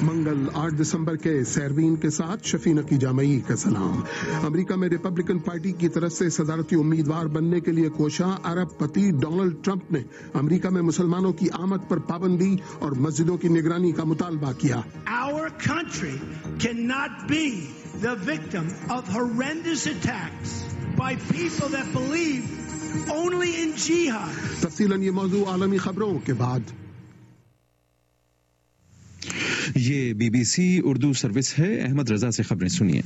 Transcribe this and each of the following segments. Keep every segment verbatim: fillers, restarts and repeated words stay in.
منگل آٹھ دسمبر کے سیروین کے ساتھ شفینہ کی جامعی کا سلام۔ امریکہ میں ریپبلکن پارٹی کی طرف سے صدارتی امیدوار بننے کے لیے کوشاں ارب پتی ڈونلڈ ٹرمپ نے امریکہ میں مسلمانوں کی آمد پر پابندی اور مسجدوں کی نگرانی کا مطالبہ کیا۔ Our country cannot be the victim of horrendous attacks by people that believe only in jihad. تفصیلاً یہ موضوع عالمی خبروں کے بعد۔ یہ B B C Urdu service ہے، احمد رضا سے خبریں سنیے۔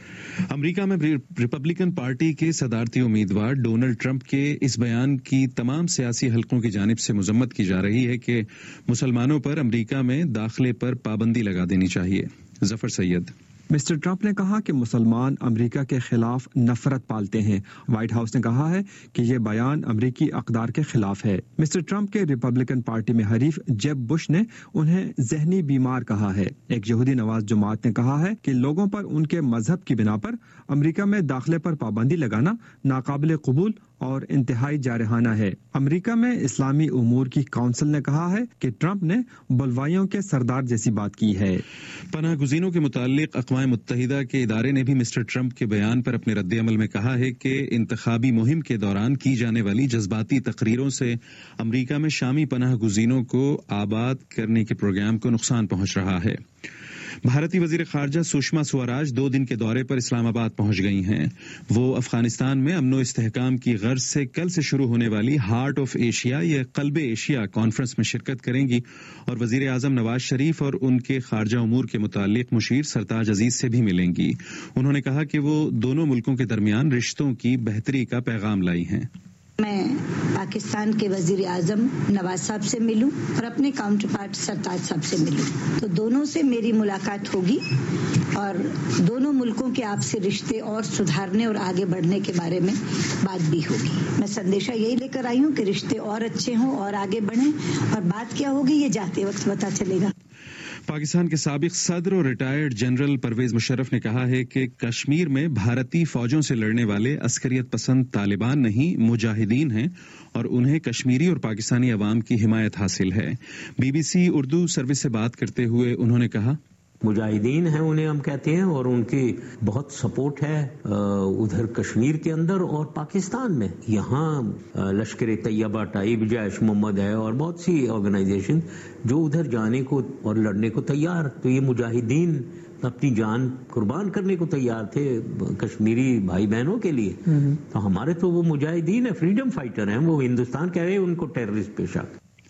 امریکہ میں ریپبلکن پارٹی کے صدارتی امیدوار ڈونلڈ ٹرمپ کے اس بیان کی تمام سیاسی حلقوں کی جانب سے مذمت کی جا رہی ہے کہ مسلمانوں پر امریکہ میں داخلے پر پابندی لگا دینی چاہیے۔ ظفر سید۔ مسٹر ٹرمپ نے کہا کہ مسلمان امریکہ کے خلاف نفرت پالتے ہیں۔ وائٹ ہاؤس نے کہا ہے کہ یہ بیان امریکی اقدار کے خلاف ہے۔ مسٹر ٹرمپ کے ریپبلکن پارٹی میں حریف جیب بش نے انہیں ذہنی بیمار کہا ہے۔ ایک یہودی نواز جماعت نے کہا ہے کہ لوگوں پر ان کے مذہب کی بنا پر امریکہ میں داخلے پر پابندی لگانا ناقابل قبول اور انتہائی جارحانہ ہے۔ امریکہ میں اسلامی امور کی کونسل نے کہا ہے کہ ٹرمپ نے بلوائیوں کے سردار جیسی بات کی ہے۔ پناہ گزینوں کے متعلق اقوام متحدہ کے ادارے نے بھی مسٹر ٹرمپ کے بیان پر اپنے رد عمل میں کہا ہے کہ انتخابی مہم کے دوران کی جانے والی جذباتی تقریروں سے امریکہ میں شامی پناہ گزینوں کو آباد کرنے کے پروگرام کو نقصان پہنچ رہا ہے۔ بھارتی وزیر خارجہ سشما سوراج دو دن کے دورے پر اسلام آباد پہنچ گئی ہیں۔ وہ افغانستان میں امن و استحکام کی غرض سے کل سے شروع ہونے والی ہارٹ آف ایشیا یا قلب ایشیا کانفرنس میں شرکت کریں گی اور وزیر اعظم نواز شریف اور ان کے خارجہ امور کے متعلق مشیر سرتاج عزیز سے بھی ملیں گی۔ انہوں نے کہا کہ وہ دونوں ملکوں کے درمیان رشتوں کی بہتری کا پیغام لائی ہیں۔ میں پاکستان کے وزیر اعظم نواز صاحب سے ملوں اور اپنے کاؤنٹر پارٹ سرتاج صاحب سے ملوں تو دونوں سے میری ملاقات ہوگی اور دونوں ملکوں کے آپسی رشتے اور سدھارنے اور آگے بڑھنے کے بارے میں بات بھی ہوگی۔ میں سندیشہ یہی لے کر آئی ہوں کہ رشتے اور اچھے ہوں اور آگے بڑھیں، اور بات کیا ہوگی یہ جاتے وقت پتہ چلے گا۔ پاکستان کے سابق صدر اور ریٹائرڈ جنرل پرویز مشرف نے کہا ہے کہ کشمیر میں بھارتی فوجوں سے لڑنے والے عسکریت پسند طالبان نہیں مجاہدین ہیں اور انہیں کشمیری اور پاکستانی عوام کی حمایت حاصل ہے۔ B B C Urdu service سے بات کرتے ہوئے انہوں نے کہا مجاہدین ہیں انہیں ہم کہتے ہیں، اور ان کی بہت سپورٹ ہے ادھر کشمیر کے اندر اور پاکستان میں۔ یہاں لشکر طیبہ ٹائب جیش محمد ہے اور بہت سی آرگنائزیشن جو ادھر جانے کو اور لڑنے کو تیار، تو یہ مجاہدین اپنی جان قربان کرنے کو تیار تھے کشمیری بھائی بہنوں کے لیے۔ تو ہمارے تو وہ مجاہدین ہیں، فریڈم فائٹر ہیں، وہ ہندوستان کہہ رہے ہیں ان کو ٹیررسٹ پیشہ۔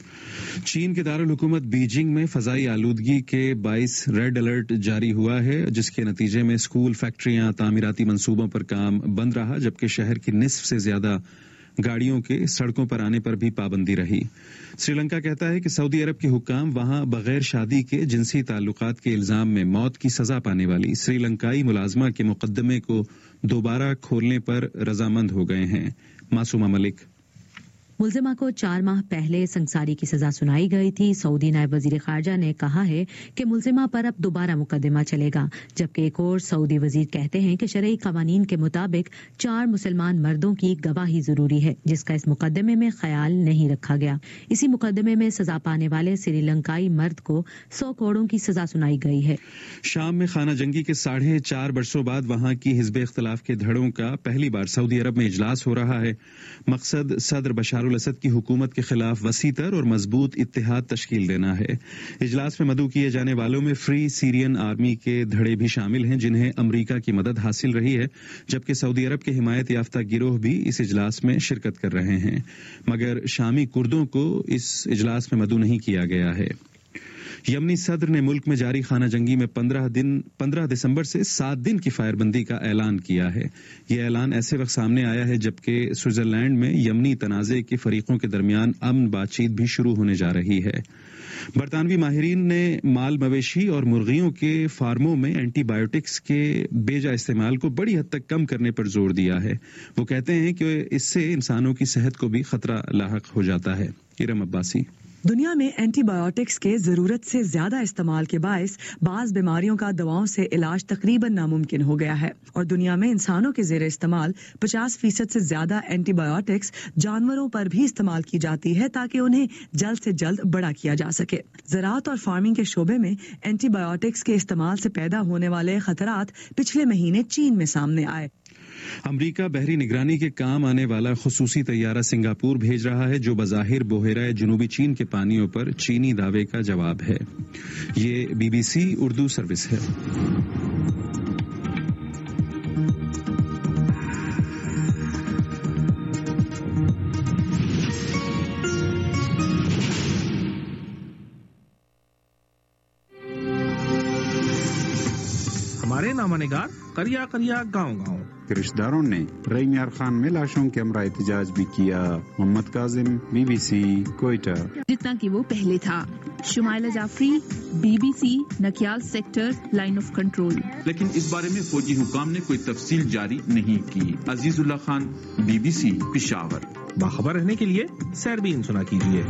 چین کے دارالحکومت بیجنگ میں فضائی آلودگی کے باعث ریڈ الرٹ جاری ہوا ہے، جس کے نتیجے میں اسکول، فیکٹریاں، تعمیراتی منصوبوں پر کام بند رہا، جبکہ شہر کی نصف سے زیادہ گاڑیوں کے سڑکوں پر آنے پر بھی پابندی رہی۔ سری لنکا کہتا ہے کہ سعودی عرب کے حکام وہاں بغیر شادی کے جنسی تعلقات کے الزام میں موت کی سزا پانے والی سری لنکائی ملازمہ کے مقدمے کو دوبارہ کھولنے پر رضامند ہو گئے ہیں۔ معصومہ ملک۔ ملزمہ کو چار ماہ پہلے سنساری کی سزا سنائی گئی تھی۔ سعودی نائب وزیر خارجہ نے کہا ہے کہ ملزمہ پر اب دوبارہ مقدمہ چلے گا، جبکہ ایک اور سعودی وزیر کہتے ہیں کہ شرعی قوانین کے مطابق چار مسلمان مردوں کی گواہی ضروری ہے، جس کا اس مقدمے میں خیال نہیں رکھا گیا۔ اسی مقدمے میں سزا پانے والے سری لنکائی مرد کو سو کوڑوں کی سزا سنائی گئی ہے۔ شام میں خانہ جنگی کے ساڑھے چار برسوں بعد وہاں کی حزب اختلاف کے دھڑوں کا پہلی بار سعودی عرب میں اجلاس ہو رہا ہے۔ مقصد صدر بشار الاسد کی حکومت کے خلاف وسیع تر اور مضبوط اتحاد تشکیل دینا ہے۔ اجلاس میں مدعو کیے جانے والوں میں فری سیرین آرمی کے دھڑے بھی شامل ہیں، جنہیں امریکہ کی مدد حاصل رہی ہے، جبکہ سعودی عرب کے حمایت یافتہ گروہ بھی اس اجلاس میں شرکت کر رہے ہیں، مگر شامی کردوں کو اس اجلاس میں مدعو نہیں کیا گیا ہے۔ یمنی صدر نے ملک میں جاری خانہ جنگی میں پندرہ دن پندرہ دسمبر سے سات دن کی فائر بندی کا اعلان کیا ہے۔ یہ اعلان ایسے وقت سامنے آیا ہے جبکہ سوئٹزرلینڈ میں یمنی تنازع کے فریقوں کے درمیان امن بات چیت بھی شروع ہونے جا رہی ہے۔ برطانوی ماہرین نے مال مویشی اور مرغیوں کے فارموں میں اینٹی بایوٹکس کے بیجا استعمال کو بڑی حد تک کم کرنے پر زور دیا ہے۔ وہ کہتے ہیں کہ اس سے انسانوں کی صحت کو بھی خطرہ لاحق ہو جاتا ہے۔ ارم عباسی۔ دنیا میں اینٹی بایوٹکس کے ضرورت سے زیادہ استعمال کے باعث بعض بیماریوں کا دواؤں سے علاج تقریباً ناممکن ہو گیا ہے اور دنیا میں انسانوں کے زیر استعمال پچاس فیصد سے زیادہ اینٹی بایوٹکس جانوروں پر بھی استعمال کی جاتی ہے تاکہ انہیں جلد سے جلد بڑا کیا جا سکے۔ زراعت اور فارمنگ کے شعبے میں اینٹی بایوٹکس کے استعمال سے پیدا ہونے والے خطرات پچھلے مہینے چین میں سامنے آئے۔ امریکہ بحری نگرانی کے کام آنے والا خصوصی طیارہ سنگاپور بھیج رہا ہے جو بظاہر بحیرہ جنوبی چین کے پانیوں پر چینی دعوے کا جواب ہے۔ یہ B B C Urdu service ہے۔ ہمارے نامہ نگار کریا کریا گاؤں گاؤں رشتہ داروں نے ریمیار خان میں لاشوں کے ہمراہ احتجاج بھی کیا۔ Muhammad Kazim, B B C, Quetta. جتنا کہ وہ پہلے تھا۔ Shumaila Jafri, B B C, Nakyal sector, line of control. لیکن اس بارے میں فوجی حکام نے کوئی تفصیل جاری نہیں کی۔ Azizullah Khan, B B C, Peshawar. باخبر رہنے کے لیے سیربین سنا کیجیے۔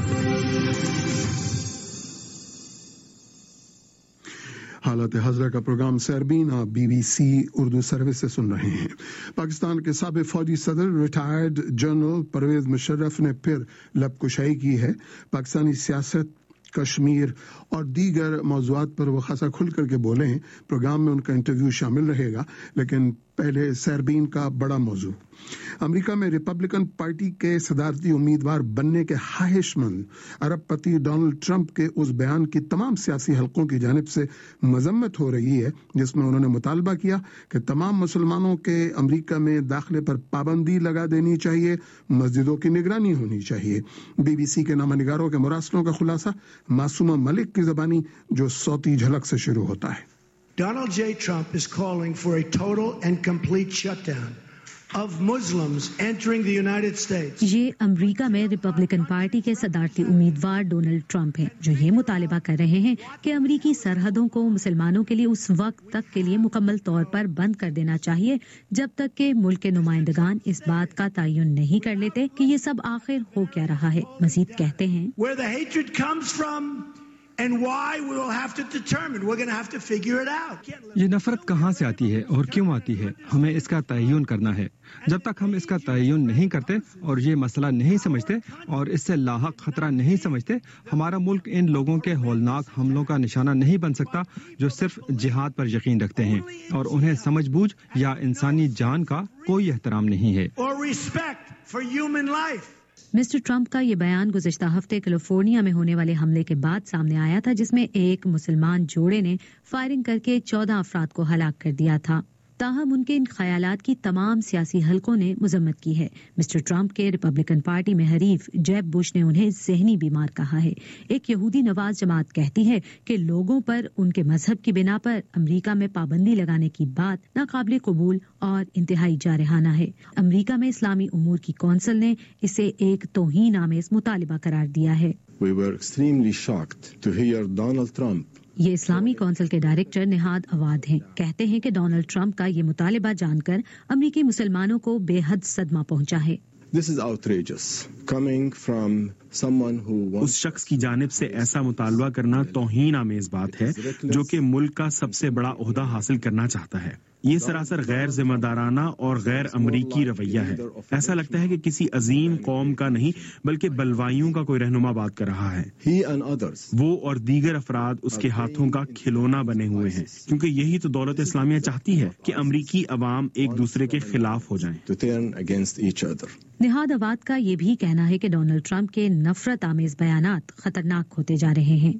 حالت حاضرہ کا پروگرام سیربین آپ B B C Urdu service سے سن رہے ہیں۔ پاکستان کے سابق فوجی صدر ریٹائرڈ جنرل پرویز مشرف نے پھر لب کشائی کی ہے۔ پاکستانی سیاست، کشمیر اور دیگر موضوعات پر وہ خاصا کھل کر کے بولے ہیں۔ پروگرام میں ان کا انٹرویو شامل رہے گا، لیکن پہلے سیربین کا بڑا موضوع۔ امریکہ میں ریپبلکن پارٹی کے صدارتی امیدوار بننے کے خواہش مند عرب پتی ڈونلڈ ٹرمپ کے اس بیان کی تمام سیاسی حلقوں کی جانب سے مذمت ہو رہی ہے جس میں انہوں نے مطالبہ کیا کہ تمام مسلمانوں کے امریکہ میں داخلے پر پابندی لگا دینی چاہیے، مسجدوں کی نگرانی ہونی چاہیے۔ بی بی سی کے نامہ نگاروں کے مراسلوں کا خلاصہ معصومہ ملک کی زبانی جو صوتی جھلک سے شروع ہوتا ہے۔ Donald J. Trump is calling for a total and complete shutdown of Muslims entering the United States. یہ امریکہ میں ریپبلکن پارٹی کے صدارتی امیدوار ڈونلڈ ٹرمپ ہیں جو یہ مطالبہ کر رہے ہیں کہ امریکی سرحدوں کو مسلمانوں کے لیے اس وقت تک کے لیے مکمل طور پر بند کر دینا چاہیے جب تک کہ ملک کے نمائندگان اس بات کا تعین نہیں کر لیتے کہ یہ سب آخر ہو کیا رہا ہے۔ مزید کہتے ہیں Where the hatred comes from and why we will have to determine. We're going to have to figure it out. یہ نفرت کہاں سے آتی ہے اور کیوں آتی ہے، ہمیں اس کا تعین کرنا ہے۔ جب تک ہم اس کا تعین نہیں کرتے اور یہ مسئلہ نہیں سمجھتے اور اس سے لاحق خطرہ نہیں سمجھتے، ہمارا ملک ان لوگوں کے ہولناک حملوں کا نشانہ نہیں بن سکتا جو صرف جہاد پر یقین رکھتے ہیں اور انہیں سمجھ بوجھ یا انسانی جان کا کوئی احترام نہیں ہے۔ Or respect for human life. Mister Trump کا یہ بیان گزشتہ ہفتے کیلیفورنیا میں ہونے والے حملے کے بعد سامنے آیا تھا جس میں ایک مسلمان جوڑے نے فائرنگ کر کے چودہ افراد کو ہلاک کر دیا تھا۔ تاہم ان کے ان خیالات کی تمام سیاسی حلقوں نے مذمت کی ہے۔ مسٹر ٹرمپ کے ریپبلکن پارٹی میں حریف جیب بش نے انہیں ذہنی بیمار کہا ہے۔ ایک یہودی نواز جماعت کہتی ہے کہ لوگوں پر ان کے مذہب کی بنا پر امریکہ میں پابندی لگانے کی بات ناقابل قبول اور انتہائی جارحانہ ہے۔ امریکہ میں اسلامی امور کی کونسل نے اسے ایک توہین آمیز مطالبہ قرار دیا ہے۔ We were extremely shocked to hear Donald Trump. یہ اسلامی کونسل کے ڈائریکٹر نہاد عواد ہیں، کہتے ہیں کہ ڈونلڈ ٹرمپ کا یہ مطالبہ جان کر امریکی مسلمانوں کو بے حد صدمہ پہنچا ہے۔ This is outrageous coming from someone who wants... اس شخص کی جانب سے ایسا مطالبہ کرنا توہین آمیز بات ہے جو کہ ملک کا سب سے بڑا عہدہ حاصل کرنا چاہتا ہے۔ یہ سراسر غیر ذمہ دارانہ اور غیر امریکی رویہ ہے۔ ایسا لگتا ہے کہ کسی عظیم قوم کا نہیں بلکہ بلوائیوں کا کوئی رہنما بات کر رہا ہے۔ He and others. وہ اور دیگر افراد اس کے ہاتھوں کا کھلونا بنے ہوئے ہیں، کیونکہ یہی تو دولت اسلامیہ چاہتی ہے کہ امریکی عوام ایک دوسرے کے خلاف ہو جائیں۔ To turn against each other. نہاد عواد کا یہ بھی کہنا ہے کہ ڈونلڈ ٹرمپ کے نفرت آمیز بیانات خطرناک ہوتے جا رہے ہیں۔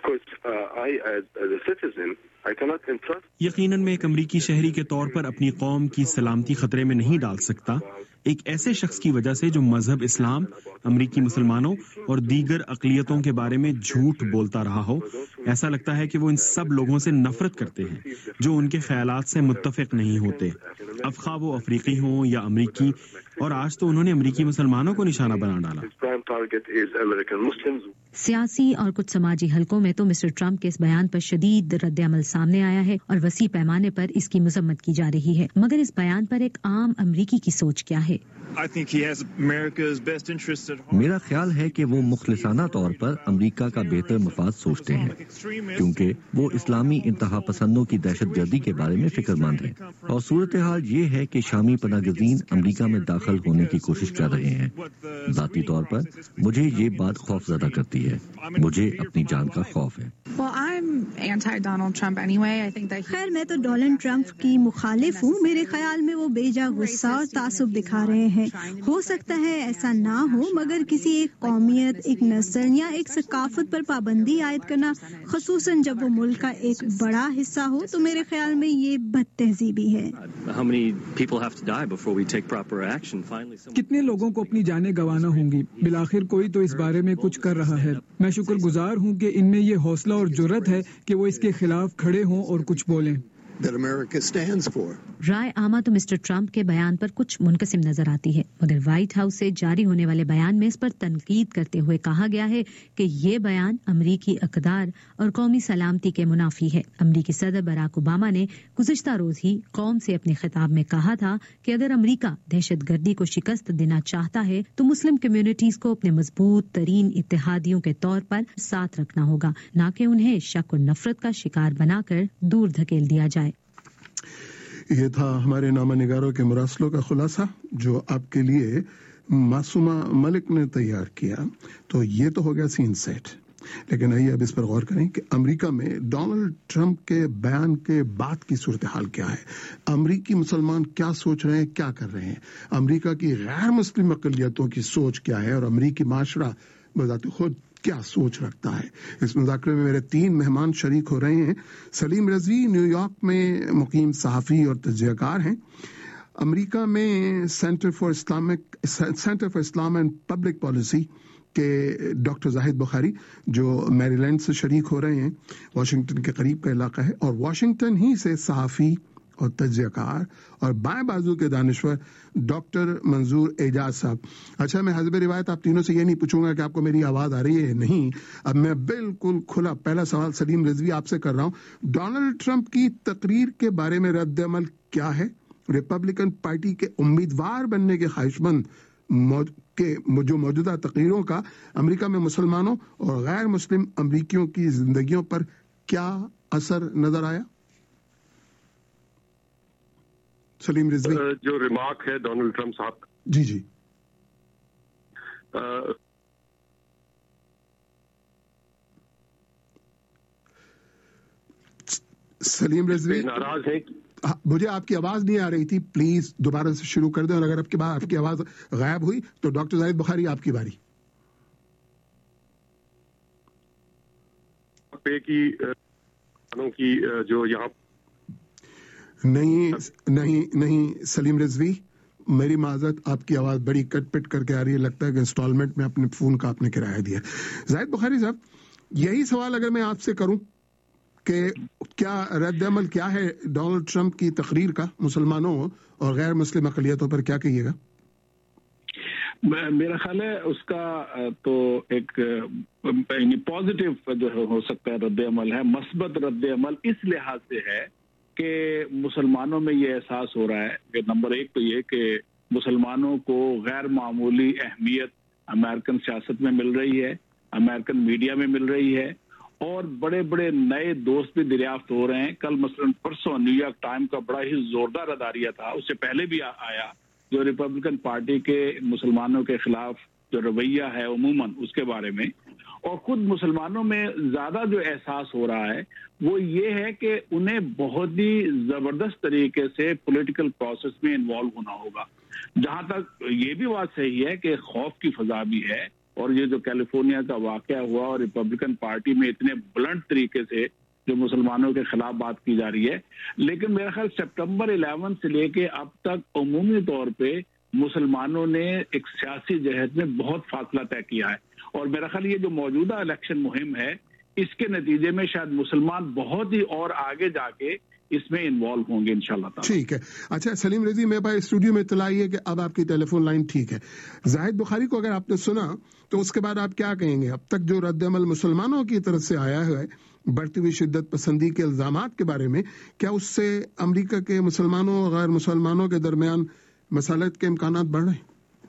یقیناً میں ایک امریکی شہری کے طور پر اپنی قوم کی سلامتی خطرے میں نہیں ڈال سکتا ایک ایسے شخص کی وجہ سے جو مذہب اسلام، امریکی مسلمانوں اور دیگر اقلیتوں کے بارے میں جھوٹ بولتا رہا ہو۔ ایسا لگتا ہے کہ وہ ان سب لوگوں سے نفرت کرتے ہیں جو ان کے خیالات سے متفق نہیں ہوتے، اب خواہ وہ افریقی ہوں یا امریکی، اور آج تو انہوں نے امریکی مسلمانوں کو نشانہ بنا ڈالا۔ target is American Muslims. सियासी और कुछ समाजी हलकों में तो मिस्टर ट्रंप के इस बयान पर शदीद रद्द अमल सामने आया है और वसी पैमाने पर इसकी मजम्मत की जा रही है, मगर इस बयान पर एक आम अमरीकी की सोच क्या है? मेरा ख्याल है कि वो मुखलिसाना तौर पर अमेरिका का बेहतर मफाद सोचते हैं, क्योंकि वो इस्लामी इंतहा पसंदों की दहशत गर्दी के बारे में फिक्रमंद हैं और सूरत हाल ये है कि शामी पनागज़ीन अमेरिका में दाखिल होने की कोशिश कर रहे हैं। ज़ाती तौर पर मुझे ये बात खौफजदा करती है, मुझे अपनी जान का खौफ है। खैर, मैं तो डोनाल्ड ट्रंप की मुखालिफ हूँ। मेरे ख्याल में वो बेजा गुस्सा और तासुब दिखा रहे हैं। हो सकता है ऐसा ना हो, मगर किसी एक कौमियत, एक नस्ल या एक सकाफत पर पाबंदी आयद करना, खसूसन जब वो मुल्क का एक बड़ा हिस्सा हो, तो मेरे ख्याल में ये बदतहजीबी है। कितने लोगों को अपनी जानें गंवाना होंगी? बिलाखिर कोई तो इस बारे में कुछ कर रहा है। मैं शुक्रगुजार हूँ कि इनमें ये हौसला और जुर्रत है कि वो इसके खिलाफ खड़े हों और कुछ बोलें। that America stands for. राय आमा तो मिस्टर ट्रंप के बयान पर कुछ मुनकसिम नजर आती है, मगर व्हाइट हाउस से जारी होने वाले बयान में इस पर तनकीद करते हुए कहा गया है कि ये बयान अमरीकी अक़दार और कौमी सलामती के मुनाफी है। अमरीकी सदर बराक ओबामा ने गुज़िश्ता रोज ही कौम से अपने खिताब में कहा था कि अगर अमरीका दहशत गर्दी को शिकस्त देना चाहता है तो मुस्लिम कम्युनिटीज को अपने मजबूत तरीन इत्तेहादियों के तौर पर साथ रखना होगा, न कि उन्हें शक और नफरत का शिकार बनाकर दूर धकेल दिया जाए। ये था हमारे नामा निगारों के मुरासलों का खुलासा जो आपके लिए मासूमा मलिक ने तैयार किया। तो ये तो हो गया सीन सेट, लेकिन आइए अब इस पर गौर करें कि अमेरिका में डोनाल्ड ट्रंप के बयान के बाद की सूरत हाल क्या है। अमेरिकी मुसलमान क्या सोच रहे हैं, क्या कर रहे हैं, अमेरिका की गैर मुस्लिम अक़लियतों की सोच क्या है और अमेरिकी माशरा बजाते खुद क्या सोच रखता है। इस मुज़ाकरे में मेरे तीन मेहमान शरीक हो रहे हैं। सलीम रज़वी न्यूयॉर्क में मुकीम सहाफ़ी और तजज़ियाकार हैं। अमेरिका में centre for Islamic centre for Islam and public policy के डॉक्टर जाहिद बुखारी जो मैरीलैंड से शरीक हो रहे हैं, वाशिंगटन के करीब का इलाका है, और वाशिंगटन ही से सहाफ़ी और तजज़ियाकार और बाएं बाजू के दानिश्वर डॉक्टर मंजूर एजाज साहब। अच्छा, मैं हज़ब रिवायत आप तीनों से ये नहीं पूछूंगा कि आपको मेरी आवाज़ आ रही है नहीं। अब मैं बिल्कुल खुला पहला सवाल सलीम रिजवी आपसे कर रहा हूँ। डोनाल्ड ट्रंप की तकरीर के बारे में रद्द अमल क्या है? रिपब्लिकन पार्टी के उम्मीदवार बनने के ख्वाहिशमंद के जो मौजूदा तकरीरों का अमेरिका में मुसलमानों और गैर मुस्लिम अमरीकियों की जिंदगियों पर क्या असर नजर आया? सलीम रिजवी। जो रिमार्क है डोनाल्ड ट्रंप साहब, जी जी आ, सलीम रिजवी नाराज है। मुझे आपकी आवाज नहीं आ रही थी, प्लीज दोबारा से शुरू कर दें, और अगर आपके बाद आपकी आवाज गायब हुई तो डॉक्टर जाहिद बुखारी आपकी बारी। पे की की जो यहाँ नहीं नहीं नहीं सलीम रिजवी, मेरी माजरत, आपकी आवाज बड़ी कट पिट करके आ रही है, लगता है कि इंस्टॉलमेंट में अपने फोन का आपने किराया दिया। जाहिद बुखारी साहब, यही सवाल अगर मैं आपसे करूं कि क्या रद्द अमल क्या है डोनाल्ड ट्रंप की तकरीर का मुसलमानों और गैर मुस्लिम अक़लियतों पर, क्या कहिएगा? मेरा ख्याल है उसका तो एक पॉजिटिव जो हो सकता है रद्द अमल है, मस्बत रद्द अमल इस लिहाज से है कि मुसलमानों में ये एहसास हो रहा है कि नंबर एक तो ये कि मुसलमानों को गैर मामूली अहमियत अमेरिकन सियासत में मिल रही है, अमेरिकन मीडिया में मिल रही है, और बड़े बड़े नए दोस्त भी दरियाफ्त हो रहे हैं। कल मसलन परसों न्यूयॉर्क टाइम का बड़ा ही जोरदार अदारिया था, उससे पहले भी आया, जो रिपब्लिकन पार्टी के मुसलमानों के खिलाफ जो रवैया है उमूमन उसके बारे में, और खुद मुसलमानों में ज्यादा जो एहसास हो रहा है वो ये है कि उन्हें बहुत ही जबरदस्त तरीके से पॉलिटिकल प्रोसेस में इन्वॉल्व होना होगा। जहां तक ये भी बात सही है कि खौफ की फजा भी है, और ये जो कैलिफोर्निया का वाकया हुआ और रिपब्लिकन पार्टी में इतने ब्लंट तरीके से जो मुसलमानों के खिलाफ बात की जा रही है, लेकिन मेरा ख्याल सितंबर ग्यारह से लेके अब तक अमूमी तौर पे मुसलमानों ने एक सियासी जहद में बहुत फासला तय किया है। और मेरा ख्याल ये जो मौजूदा इलेक्शन मुहिम है اس کے نتیجے میں شاید مسلمان بہت ہی اور آگے جا کے اس میں انوالو ہوں گے انشاءاللہ تعالی. ٹھیک ہے. اچھا سلیم رضی، میرے پاس اسٹوڈیو میں اطلاع ہے کہ اب آپ کی ٹیلی فون لائن ٹھیک ہے. زاہد بخاری کو اگر آپ نے سنا تو اس کے بعد آپ کیا کہیں گے؟ اب تک جو رد عمل مسلمانوں کی طرف سے آیا ہے بڑھتی ہوئی شدت پسندی کے الزامات کے بارے میں، کیا اس سے امریکہ کے مسلمانوں اور غیر مسلمانوں کے درمیان مسالت کے امکانات بڑھ رہے ہیں؟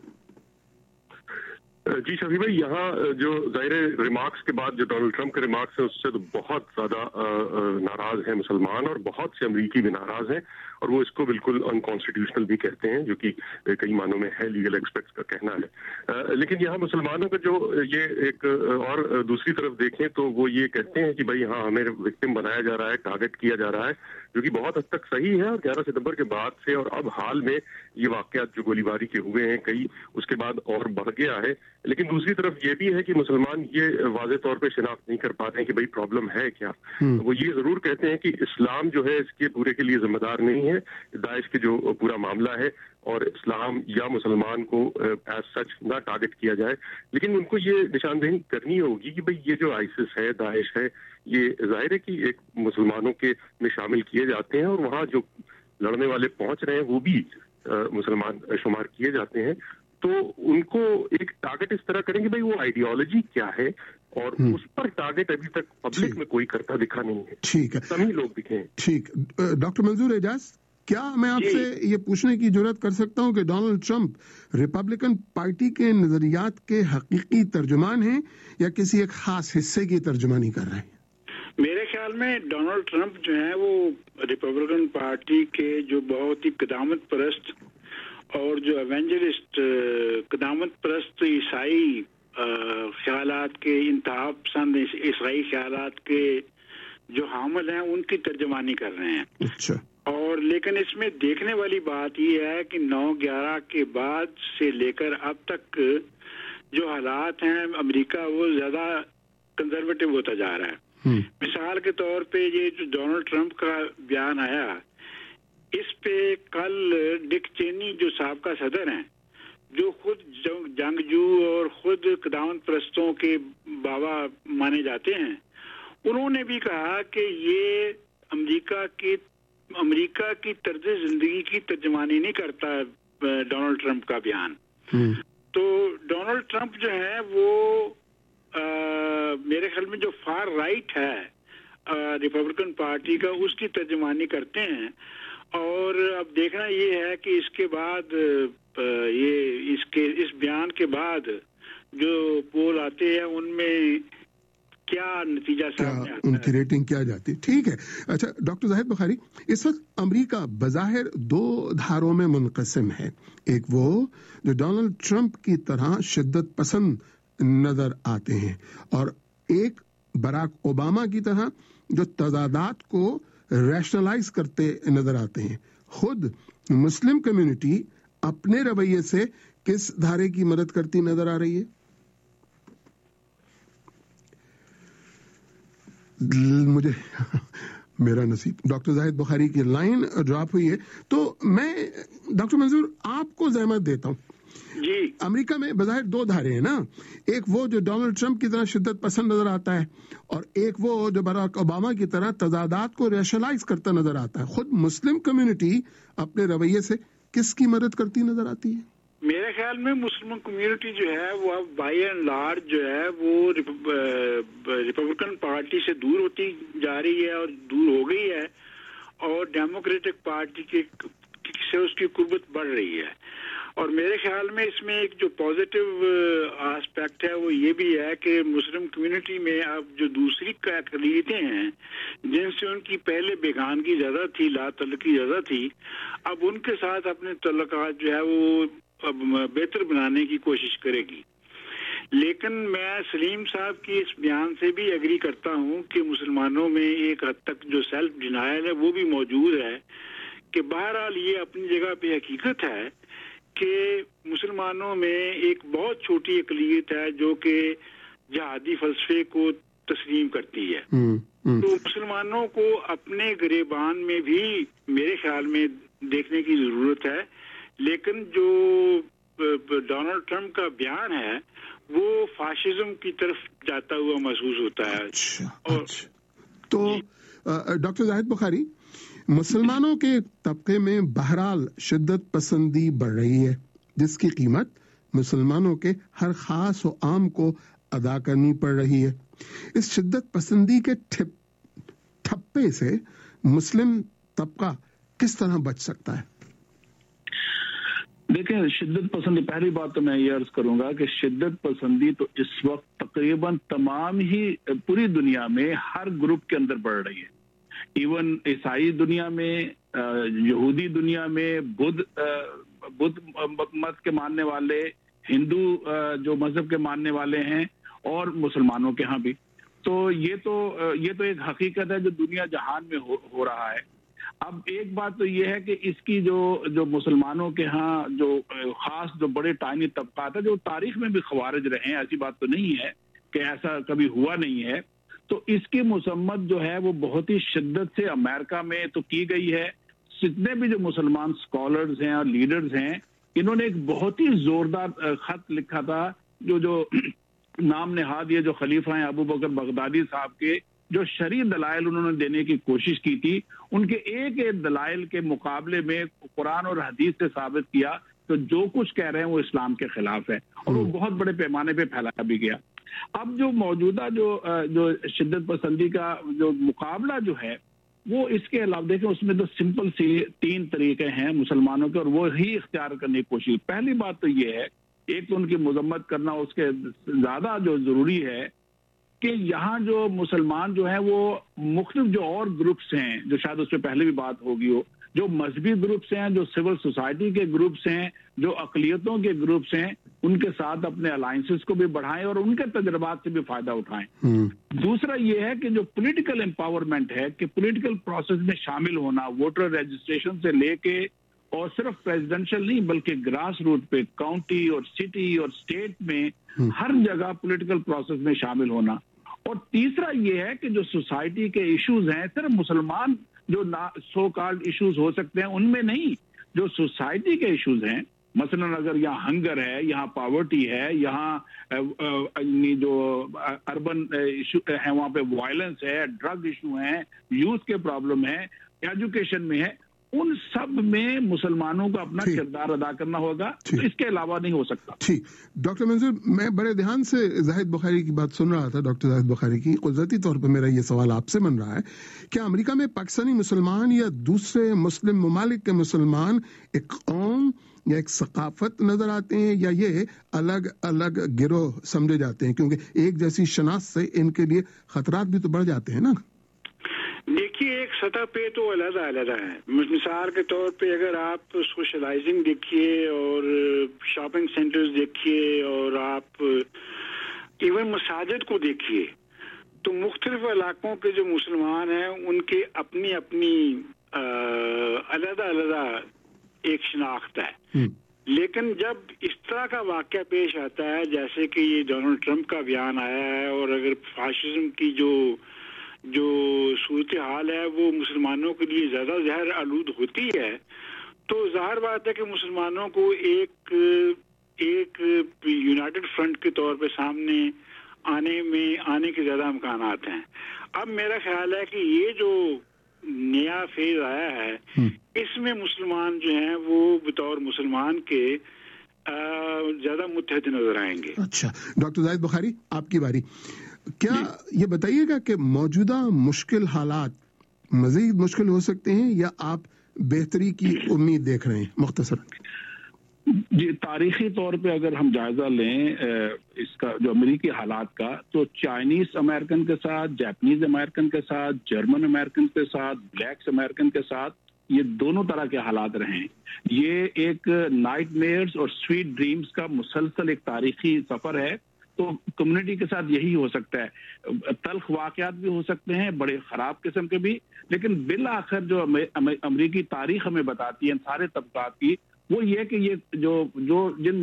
جی شفیع بھائی، یہاں جو ظاہر ریمارکس کے بعد جو ڈونلڈ ٹرمپ کے ریمارکس ہیں اس سے تو بہت زیادہ ناراض ہیں مسلمان، اور بہت سے امریکی بھی ناراض ہیں، اور وہ اس کو بالکل انکانسٹیٹیوشنل بھی کہتے ہیں، جو کہ کئی معنوں میں ہے، لیگل ایکسپیکٹس کا کہنا ہے. لیکن یہاں مسلمانوں کا جو یہ ایک اور دوسری طرف دیکھیں تو وہ یہ کہتے ہیں کہ بھائی ہاں ہمیں وکٹم بنایا جا رہا ہے، ٹارگٹ کیا جا رہا ہے، جو کہ بہت حد تک صحیح ہے. اور گیارہ ستمبر کے بعد سے اور اب حال میں یہ واقعات جو گولی باری کے ہوئے ہیں کئی، اس کے بعد اور بڑھ گیا ہے. لیکن دوسری طرف یہ بھی ہے کہ مسلمان یہ واضح طور پہ شناخت نہیں کر پاتے ہیں کہ بھئی پرابلم ہے کیا. وہ یہ ضرور کہتے ہیں کہ اسلام جو ہے اس کے پورے کے لیے ذمہ دار نہیں ہے، داعش کے جو پورا معاملہ ہے، اور اسلام یا مسلمان کو ایز سچ نہ ٹارگٹ کیا جائے. لیکن ان کو یہ نشاندہی کرنی ہوگی کہ بھئی یہ جو آئیسس ہے، داعش ہے، یہ ظاہر ہے کہ ایک مسلمانوں کے میں شامل کیے جاتے ہیں، اور وہاں جو لڑنے والے پہنچ رہے ہیں وہ بھی مسلمان شمار کیے جاتے ہیں. تو ان کو ایک ٹارگٹ اس طرح کریں گے بھائی وہ آئیڈیالوجی کیا ہے، اور اس پر ٹارگٹ ابھی تک پبلک میں کوئی کرتا دکھا نہیں ہے. ٹھیک ہے، کم ہی لوگ دکھے ہیں. ٹھیک. ڈاکٹر منظور اعجاز، کیا میں آپ سے یہ پوچھنے کی جرات کر سکتا ہوں کہ ڈونلڈ ٹرمپ ریپبلکن پارٹی کے نظریات کے حقیقی ترجمان ہیں یا کسی ایک خاص حصے کی ترجمانی کر رہے ہیں؟ میرے خیال میں ڈونلڈ ٹرمپ جو ہیں وہ ریپبلکن پارٹی کے جو بہت ہی قدامت پرست اور جو ایونجلسٹ قدامت پرست عیسائی خیالات کے، انتہا پسند عیسائی خیالات کے جو حامل ہیں ان کی ترجمانی کر رہے ہیں. اچھا. اور لیکن اس میں دیکھنے والی بات یہ ہے کہ نو گیارہ کے بعد سے لے کر اب تک جو حالات ہیں امریکہ وہ زیادہ کنزرویٹو ہوتا جا رہا ہے. مثال کے طور پہ یہ جو ڈونلڈ ٹرمپ کا بیان آیا، اس پہ کل ڈک چینی جو سابقہ صدر ہیں، جو خود جنگجو اور خود قدامت پرستوں کے بابا مانے جاتے ہیں، انہوں نے بھی کہا کہ یہ امریکہ کی امریکہ کی طرز زندگی کی ترجمانی نہیں کرتا ڈونلڈ ٹرمپ کا بیان. تو ڈونلڈ ٹرمپ جو ہے وہ میرے خیال میں جو فار رائٹ ہے ریپبلکن پارٹی کا، اس کی ترجمانی کرتے ہیں. اور اب دیکھنا یہ ہے کہ اس کے بعد یہ اس کے اس بیان کے بعد جو پول آتے ہیں ان میں کیا نتیجہ سامنے آتا ہے، ان کی ریٹنگ کیا جاتی ہے. ٹھیک ہے. اچھا ڈاکٹر زاہد بخاری، اس وقت امریکہ بظاہر دو دھاروں میں منقسم ہے. ایک وہ جو ڈونلڈ ٹرمپ کی طرح شدت پسند نظر آتے ہیں، اور ایک براک اوباما کی طرح جو تضادات کو ریشنلائز کرتے نظر آتے ہیں. خود مسلم کمیونٹی اپنے رویے سے کس دھارے کی مدد کرتی نظر آ رہی ہے؟ مجھے میرا نصیب ڈاکٹر زاہد بخاری کی لائن ڈراپ ہوئی ہے، تو میں ڈاکٹر منظور آپ کو زحمت دیتا ہوں. جی، امریکہ میں بظاہر دو دھارے ہیں نا، ایک وہ جو ڈونلڈ ٹرمپ کی طرح شدت پسند نظر آتا ہے، اور ایک وہ جو براک اوباما کی طرح تضادات کو ریشنلائز کرتا نظر آتا ہے. خود مسلم کمیونٹی اپنے رویے سے کس کی مدد کرتی نظر آتی ہے؟ میرے خیال میں مسلم کمیونٹی جو ہے وہ اب بائی اینڈ لارج جو ہے وہ ریپبلکن پارٹی سے دور ہوتی جا رہی ہے اور دور ہو گئی ہے، اور ڈیموکریٹک پارٹی کے سے اس کی قربت بڑھ رہی ہے. اور میرے خیال میں اس میں ایک جو پازیٹیو آسپیکٹ ہے وہ یہ بھی ہے کہ مسلم کمیونٹی میں اب جو دوسری اقلیتیں ہیں جن سے ان کی پہلے بیگانگی زیادہ تھی، لا تعلقی زیادہ تھی، اب ان کے ساتھ اپنے تعلقات جو ہے وہ اب بہتر بنانے کی کوشش کرے گی. لیکن میں سلیم صاحب کی اس بیان سے بھی ایگری کرتا ہوں کہ مسلمانوں میں ایک حد تک جو سیلف ڈینائل ہے وہ بھی موجود ہے، کہ بہرحال یہ اپنی جگہ پہ حقیقت ہے کہ مسلمانوں میں ایک بہت چھوٹی اقلیت ہے جو کہ جہادی فلسفے کو تسلیم کرتی ہے. تو مسلمانوں کو اپنے گریبان میں بھی میرے خیال میں دیکھنے کی ضرورت ہے. لیکن جو ڈونلڈ ٹرمپ کا بیان ہے وہ فاشزم کی طرف جاتا ہوا محسوس ہوتا ہے. اور تو ڈاکٹر زاہد بخاری، مسلمانوں کے طبقے میں بہرحال شدت پسندی بڑھ رہی ہے جس کی قیمت مسلمانوں کے ہر خاص و عام کو ادا کرنی پڑ رہی ہے. اس شدت پسندی کے ٹھپے سے مسلم طبقہ کس طرح بچ سکتا ہے؟ دیکھیں، شدت پسندی، پہلی بات تو میں یہ عرض کروں گا کہ شدت پسندی تو اس وقت تقریباً تمام ہی پوری دنیا میں ہر گروپ کے اندر بڑھ رہی ہے. ایون عیسائی دنیا میں، یہودی دنیا میں، بدھ بدھ مت کے ماننے والے، ہندو جو مذہب کے ماننے والے ہیں، اور مسلمانوں کے ہاں بھی. تو یہ تو یہ تو ایک حقیقت ہے جو دنیا جہان میں ہو, ہو رہا ہے. اب ایک بات تو یہ ہے کہ اس کی جو جو مسلمانوں کے ہاں جو خاص جو بڑے ٹائنی طبقات ہیں جو تاریخ میں بھی خوارج رہے ہیں، ایسی بات تو نہیں ہے کہ ایسا کبھی ہوا نہیں ہے. تو اس کی مذمت جو ہے وہ بہت ہی شدت سے امریکہ میں تو کی گئی ہے. جتنے بھی جو مسلمان اسکالرز ہیں اور لیڈرز ہیں، انہوں نے ایک بہت ہی زوردار خط لکھا تھا، جو جو نام نہاد یہ جو خلیفہ ہیں ابو بکر بغدادی صاحب کے، جو شرعی دلائل انہوں نے دینے کی کوشش کی تھی. ان کے ایک ایک دلائل کے مقابلے میں قرآن اور حدیث سے ثابت کیا تو جو کچھ کہہ رہے ہیں وہ اسلام کے خلاف ہے، اور وہ بہت بڑے پیمانے پہ پھیلایا بھی گیا. اب جو موجودہ جو جو شدت پسندی کا جو مقابلہ جو ہے، وہ اس کے علاوہ دیکھیں اس میں تو سمپل سی تین طریقے ہیں مسلمانوں کے، اور وہ ہی اختیار کرنے کی کوشش. پہلی بات تو یہ ہے، ایک تو ان کی مذمت کرنا، اس کے زیادہ جو ضروری ہے کہ یہاں جو مسلمان جو ہیں وہ مختلف جو اور گروپس ہیں، جو شاید اس پہ پہلے بھی بات ہوگی ہو، جو مذہبی گروپس ہیں، جو سول سوسائٹی کے گروپس ہیں، جو اقلیتوں کے گروپس ہیں، ان کے ساتھ اپنے الائنسز کو بھی بڑھائیں اور ان کے تجربات سے بھی فائدہ اٹھائیں. دوسرا یہ ہے کہ جو پولیٹیکل امپاورمنٹ ہے، کہ پولیٹیکل پروسیس میں شامل ہونا، ووٹر رجسٹریشن سے لے کے اور صرف پریزیڈنشل نہیں بلکہ گراس روٹ پہ کاؤنٹی اور سٹی اور اسٹیٹ میں ہر جگہ پولیٹیکل پروسیس میں شامل ہونا. اور تیسرا یہ ہے کہ جو سوسائٹی کے ایشوز ہیں، صرف مسلمان جو سو کالڈ ایشوز ہو سکتے ہیں ان میں نہیں، جو سوسائٹی کے ایشوز ہیں، مثلا اگر یہاں ہنگر ہے، یہاں پاورٹی ہے، یہاں جو اربن ایشو ہے وہاں پہ وائلنس ہے، ڈرگ ایشو ہیں، یوتھ کے پرابلم ہے، ایجوکیشن میں ہے، ان سب میں مسلمانوں کو اپنا کردار ادا کرنا ہوگا، اس کے علاوہ نہیں ہو سکتا. ٹھیک ڈاکٹر منظور، میں بڑے دھیان سے زاہد بخاری کی بات سن رہا تھا. ڈاکٹر زاہد بخاری کی قدرتی طور پہ میرا یہ سوال آپ سے بن رہا ہے، کیا امریکہ میں پاکستانی مسلمان یا دوسرے مسلم ممالک کے مسلمان ایک قوم یا ایک ثقافت نظر آتے ہیں، یا یہ الگ الگ گروہ سمجھے جاتے ہیں؟ کیونکہ ایک جیسی شناخت سے ان کے لیے خطرات بھی تو بڑھ جاتے ہیں نا. دیکھیے، ایک سطح پہ تو علیحدہ علیحدہ ہے. مثال کے طور پہ اگر آپ سوشلائزنگ دیکھیے اور شاپنگ سینٹرز دیکھیے اور آپ ایون مساجد کو دیکھیے، تو مختلف علاقوں کے جو مسلمان ہیں ان کے اپنی اپنی علیحدہ علیحدہ ایک شناخت ہے. لیکن جب اس طرح کا واقعہ پیش آتا ہے جیسے کہ یہ ڈونلڈ ٹرمپ کا بیان آیا ہے، اور اگر فاشزم کی جو جو صورتحال ہے وہ مسلمانوں کے لیے زیادہ زہر آلود ہوتی ہے، تو ظاہر بات ہے کہ مسلمانوں کو ایک ایک یونائٹڈ فرنٹ کے طور پہ سامنے آنے میں آنے کے زیادہ امکانات ہیں. اب میرا خیال ہے کہ یہ جو نیا فیز آیا ہے، اس میں مسلمان جو ہیں وہ بطور مسلمان کے زیادہ متحد نظر آئیں گے. اچھا ڈاکٹر زاہد بخاری، آپ کی باری. کیا یہ بتائیے گا کہ موجودہ مشکل حالات مزید مشکل ہو سکتے ہیں یا آپ بہتری کی امید دیکھ رہے ہیں؟ مختصر. جی، تاریخی طور پہ اگر ہم جائزہ لیں اس کا جو امریکی حالات کا، تو چائنیز امریکن کے ساتھ، جاپنیز امریکن کے ساتھ، جرمن امریکن کے ساتھ، بلیکس امریکن کے ساتھ یہ دونوں طرح کے حالات رہے ہیں. یہ ایک نائٹ میئرز اور سویٹ ڈریمز کا مسلسل ایک تاریخی سفر ہے. تو کمیونٹی کے ساتھ یہی ہو سکتا ہے. تلخ واقعات بھی ہو سکتے ہیں، بڑے خراب قسم کے بھی، لیکن بالآخر جو امریکی تاریخ ہمیں بتاتی ہے سارے طبقات کی، وہ یہ کہ یہ جو جو جن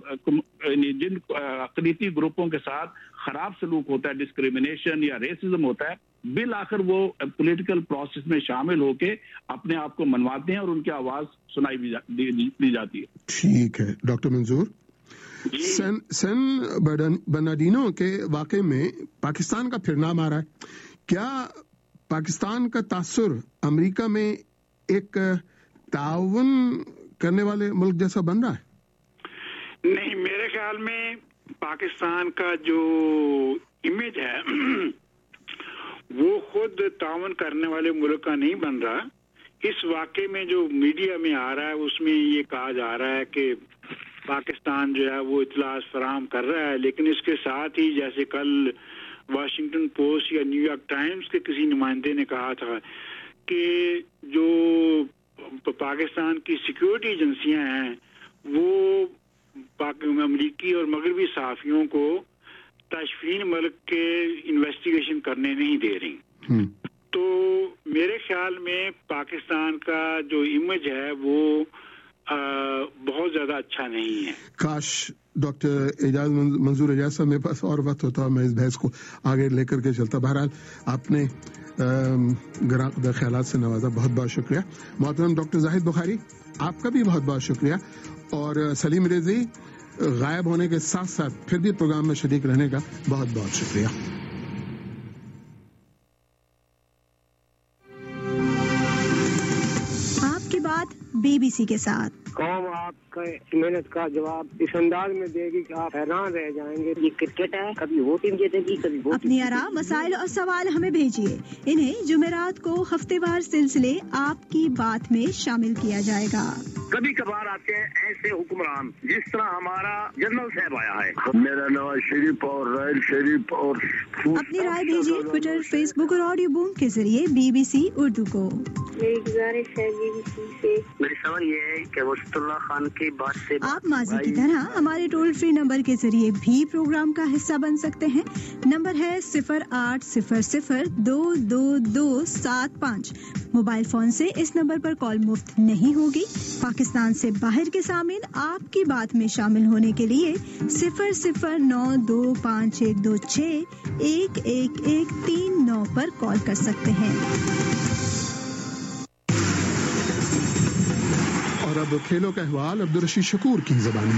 جن اقلیتی گروپوں کے ساتھ خراب سلوک ہوتا ہے، ڈسکریمنیشن یا ریسزم ہوتا ہے، بالآخر وہ پولیٹیکل پروسیس میں شامل ہو کے اپنے آپ کو منواتے ہیں اور ان کی آواز سنائی بھی دی جاتی ہے. ٹھیک ہے ڈاکٹر منظور، سین سین برنارڈینو کے واقعے میں پاکستان کا پھر نام آ رہا ہے. کیا پاکستان کا تاثر امریکہ میں ایک تعاون کرنے والے ملک جیسا بن رہا ہے؟ نہیں، میرے خیال میں پاکستان کا جو امیج ہے وہ خود تعاون کرنے والے ملک کا نہیں بن رہا. اس واقعے میں جو میڈیا میں آ رہا ہے اس میں یہ کہا جا رہا ہے کہ پاکستان جو ہے وہ اطلاعات فراہم کر رہا ہے، لیکن اس کے ساتھ ہی جیسے کل واشنگٹن پوسٹ یا نیو یارک ٹائمز کے کسی نمائندے نے کہا تھا کہ جو پاکستان کی سیکیورٹی ایجنسیاں ہیں وہ امریکی اور مغربی صحافیوں کو تشفین ملک کے انویسٹیگیشن کرنے نہیں دے رہی. تو میرے خیال میں پاکستان کا جو امیج ہے وہ بہت زیادہ اچھا نہیں ہے. کاش ڈاکٹر اعجاز منظور اعجاز صاحب میرے پاس اور وقت ہوتا میں اس بحث کو آگے لے کر کے چلتا. بہرحال آپ نے گراں خیالات سے نوازا، بہت بہت شکریہ. محترم ڈاکٹر زاہد بخاری، آپ کا بھی بہت بہت شکریہ. اور سلیم رضوی غائب ہونے کے ساتھ ساتھ پھر بھی پروگرام میں شریک رہنے کا بہت بہت شکریہ. آپ کی بات بی بی سی کے ساتھ. قوم آپ کا محنت کا جواب اس انداز میں دے گی کہ آپ حیران رہ جائیں گے. یہ کرکٹ ہے، کبھی وہ ٹیم جیتے گی کبھی وہ. اپنی آراء، مسائل اور سوال ہمیں بھیجیے. انہیں جمعرات کو ہفتے وار سلسلے آپ کی بات میں شامل کیا جائے گا. کبھی کبھار آتے ہیں ایسے حکمران جس طرح ہمارا جنرل صاحب آیا ہے. میرا نواز شریف اور رائل شریف. اور اپنی رائے بھیجیے ٹویٹر، فیس بک اور آڈیو بوم کے ذریعے بی بی سی اردو کو. میری گزارش ہے بی بی سی سے، میری سوال یہ ہے کہ وسط اللہ خان کی بات سے آپ ماضی کی طرح ہمارے ٹول فری نمبر کے ذریعے بھی پروگرام کا حصہ بن سکتے ہیں. نمبر ہے صفر آٹھ صفر صفر دو دو دو سات پانچ. موبائل فون سے اس نمبر پر کال مفت نہیں ہوگی. پاکستان سے باہر کے سامعین آپ کی بات میں شامل ہونے کے لیے صفر صفر نو دو پانچ ایک دو چھ ایک ایک ایک تین نو پر کال کر سکتے ہیں. اور اب کھیلوں کا احوال عبدالرشید شکور کی زبانی.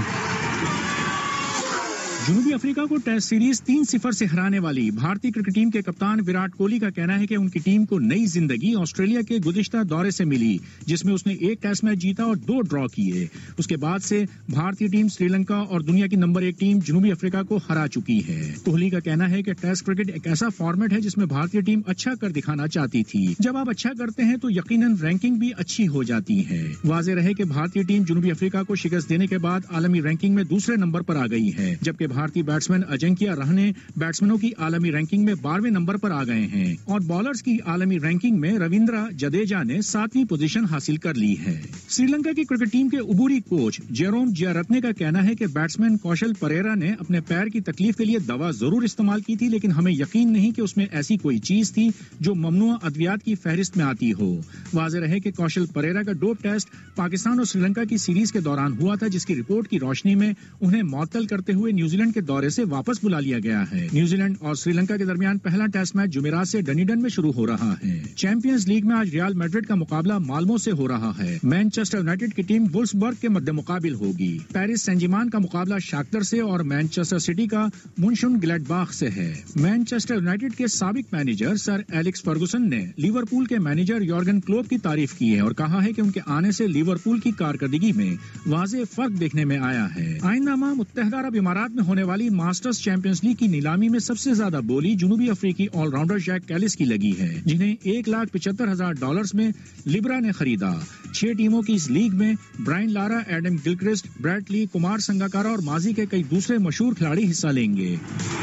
جنوبی افریقہ کو ٹیسٹ سیریز تین صفر سے ہرانے والی بھارتی کرکٹ ٹیم کے کپتان وراٹ کوہلی کا کہنا ہے کہ ان کی ٹیم کو نئی زندگی آسٹریلیا کے گزشتہ دورے سے ملی، جس میں اس نے ایک ٹیسٹ میچ جیتا اور دو ڈرا کیے. اس کے بعد سے بھارتی ٹیم سری لنکا اور دنیا کی نمبر ایک ٹیم جنوبی افریقہ کو ہرا چکی ہے. کوہلی کا کہنا ہے کہ ٹیسٹ کرکٹ ایک ایسا فارمیٹ ہے جس میں بھارتی ٹیم اچھا کر دکھانا چاہتی تھی. جب آپ اچھا کرتے ہیں تو یقیناً رینکنگ بھی اچھی ہو جاتی ہے. واضح رہے کہ بھارتی ٹیم جنوبی افریقہ کو شکست دینے کے بعد عالمی رینکنگ میں دوسرے نمبر پر آ گئی ہے، جبکہ بھارتی بیٹسمین اجنکیا رہنے بیٹسمینوں کی عالمی رینکنگ میں بارہویں نمبر پر آ گئے ہیں اور بالرز کی عالمی رینکنگ میں رویندرا جڈیجا نے ساتویں پوزیشن حاصل کر لی ہے. سری لنکا کی کرکٹ ٹیم کے عبوری کوچ جیروم جیارتنے کا کہنا ہے کہ بیٹسمین کوشل پریرا نے اپنے پیر کی تکلیف کے لیے دوا ضرور استعمال کی تھی، لیکن ہمیں یقین نہیں کہ اس میں ایسی کوئی چیز تھی جو ممنوع ادویات کی فہرست میں آتی ہو. واضح رہے کہ کوشل پریرا کا ڈوپ ٹیسٹ پاکستان اور سری لنکا کی سیریز کے دوران ہوا تھا، جس کی رپورٹ کی روشنی میں انہیں معطل کرتے ہوئے نیوزی لینڈ کے دورے سے واپس بلا لیا گیا ہے. نیوزی لینڈ اور سری لنکا کے درمیان پہلا ٹیسٹ میچ جمعرات سے ڈنیڈن میں شروع ہو رہا ہے. چیمپئنز لیگ میں آج ریال میڈرڈ کا مقابلہ مالمو سے ہو رہا ہے. مینچسٹر یونائیٹڈ کی ٹیم وولفسبرگ کے مد مقابل ہوگی. پیرس سین جرمین کا مقابلہ شاختر سے اور مینچسٹر سٹی کا منشن گلیڈباخ سے ہے. مینچسٹر یونائیٹڈ کے سابق مینیجر سر ایلکس فرگوسن نے لیورپول کے مینیجر یورگن کلوپ کی تعریف کی ہے اور کہا ہے کہ ان کے آنے سے لیورپول کی کارکردگی میں واضح فرق دیکھنے میں آیا ہے. آئندہ ماہ متحدہ عرب امارات میں ہونے والی ماسٹرز چیمپئنز لیگ کی نیلامی میں سب سے زیادہ بولی جنوبی افریقی آل راؤنڈر جیک کیلس کی لگی ہے، جنہیں ایک لاکھ پچہتر ہزار ڈالرز میں لیبرا نے خریدا. چھ ٹیموں کی اس لیگ میں Brian Lara, Adam Gilchrist, Brett Lee, Kumar Sangakkara اور ماضی کے کئی دوسرے مشہور کھلاڑی حصہ لیں گے.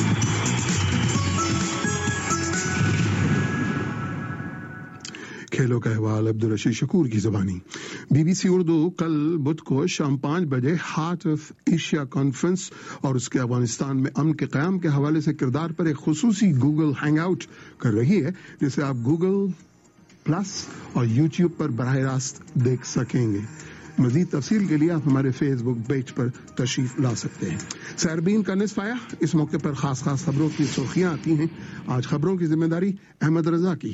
کھیلوں کا احوال عبدالرشید شکور کی زبانی. بی بی سی اردو کل بدھ کو شام پانچ بجے ہارٹ آف ایشیا کانفرنس اور اس کے افغانستان میں امن کے قیام کے حوالے سے کردار پر ایک خصوصی گوگل ہینگ آؤٹ کر رہی ہے، جسے آپ گوگل پلس اور یوٹیوب پر براہ راست دیکھ سکیں گے. مزید تفصیل کے لیے آپ ہمارے فیس بک پیج پر تشریف لا سکتے ہیں. سیربین کا نصف آیا، اس موقع پر خاص خاص خبروں کی سرخیاں آتی ہیں. آج خبروں کی ذمہ داری احمد رضا کی.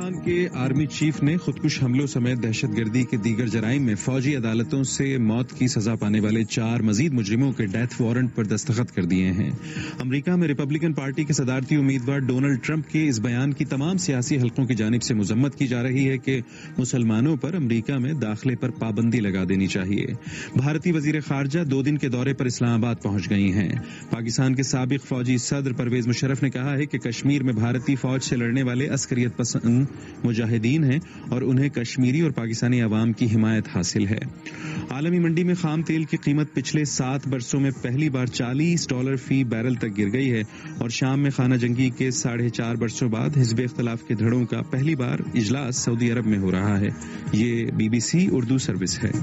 پاکستان کے آرمی چیف نے خودکش حملوں سمیت دہشت گردی کے دیگر جرائم میں فوجی عدالتوں سے موت کی سزا پانے والے چار مزید مجرموں کے ڈیتھ وارنٹ پر دستخط کر دیے ہیں۔ امریکہ میں ریپبلکن پارٹی کے صدارتی امیدوار ڈونلڈ ٹرمپ کے اس بیان کی تمام سیاسی حلقوں کی جانب سے مذمت کی جا رہی ہے کہ مسلمانوں پر امریکہ میں داخلے پر پابندی لگا دینی چاہیے۔ بھارتی وزیر خارجہ دو دن کے دورے پر اسلام آباد پہنچ گئی ہیں۔ پاکستان کے سابق فوجی صدر پرویز مشرف نے کہا ہے کہ کشمیر میں بھارتی فوج سے لڑنے والے عسکریت پسند مجاہدین ہیں اور انہیں کشمیری اور پاکستانی عوام کی حمایت حاصل ہے۔ عالمی منڈی میں خام تیل کی قیمت پچھلے سات برسوں میں پہلی بار چالیس ڈالر فی بیرل تک گر گئی ہے اور شام میں خانہ جنگی کے ساڑھے چار برسوں بعد حزب اختلاف کے دھڑوں کا پہلی بار اجلاس سعودی عرب میں ہو رہا ہے۔ یہ B B C Urdu service ہے۔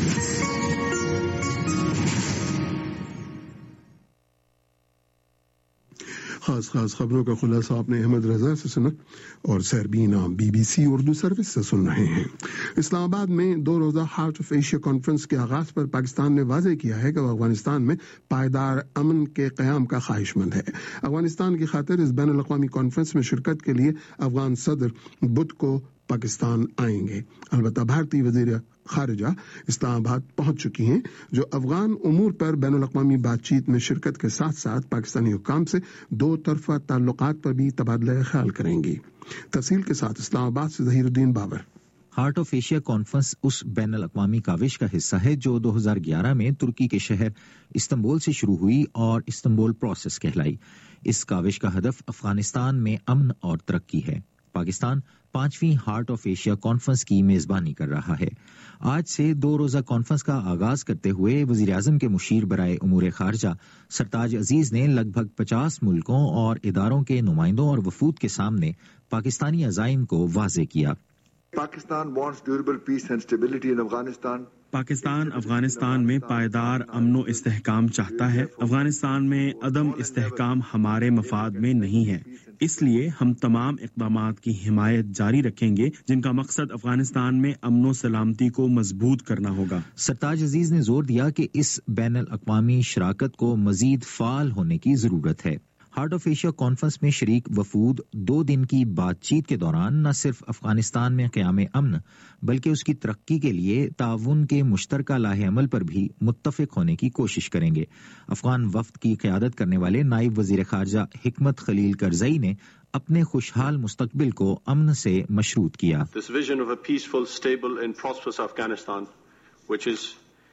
خاص خاص خبروں کا خلاصہ آپ نے احمد رضا سے سنا اور Sairbeen B B C Urdu service سے سن رہے ہیں۔ اسلام آباد میں دو روزہ ہارٹ آف ایشیا کانفرنس کے آغاز پر پاکستان نے واضح کیا ہے کہ وہ افغانستان میں پائیدار امن کے قیام کا خواہش مند ہے۔ افغانستان کی خاطر اس بین الاقوامی کانفرنس میں شرکت کے لیے افغان صدر بدھ کو پاکستان آئیں گے۔ البتہ بھارتی وزیر خارجہ اسلام آباد پہنچ چکی ہیں، جو افغان امور پر بین الاقوامی بات چیت میں شرکت کے ساتھ ساتھ پاکستانی حکام سے دو طرفہ تعلقات پر بھی تبادلہ خیال کریں گی۔ تفصیل کے ساتھ اسلام آباد سے Zaheer uddin Babar. Heart of Asia Conference اس بین الاقوامی کاوش کا حصہ ہے جو دو ہزار گیارہ میں ترکی کے شہر استنبول سے شروع ہوئی اور استنبول پروسیس کہلائی۔ اس کاوش کا ہدف افغانستان میں امن اور ترقی ہے۔ پاکستان پانچویں ہارٹ آف ایشیا کانفرنس کی میزبانی کر رہا ہے۔ آج سے دو روزہ کانفرنس کا آغاز کرتے ہوئے وزیر اعظم کے مشیر برائے امور خارجہ سرتاج عزیز نے لگ بھگ پچاس ملکوں اور اداروں کے نمائندوں اور وفود کے سامنے پاکستانی عزائم کو واضح کیا۔ Pakistan wants durable peace and stability in Afghanistan. Pakistan Afghanistan میں پائیدار امن و استحکام چاہتا ہے۔ افغانستان میں عدم استحکام ہمارے مفاد میں نہیں ہے، اس لیے ہم تمام اقدامات کی حمایت جاری رکھیں گے جن کا مقصد افغانستان میں امن و سلامتی کو مضبوط کرنا ہوگا۔ سرتاج عزیز نے زور دیا کہ اس بین الاقوامی شراکت کو مزید فعال ہونے کی ضرورت ہے۔ ہارٹ آف ایشیا کانفرنس میں شریک وفود دو دن کی بات چیت کے دوران نہ صرف افغانستان میں قیام امن بلکہ اس کی ترقی کے لیے تعاون کے مشترکہ لاہ عمل پر بھی متفق ہونے کی کوشش کریں گے۔ افغان وفد کی قیادت کرنے والے نائب وزیر خارجہ حکمت خلیل کرزئی نے اپنے خوشحال مستقبل کو امن سے مشروط کیا۔ This vision of a peaceful, stable and prosperous Afghanistan, which is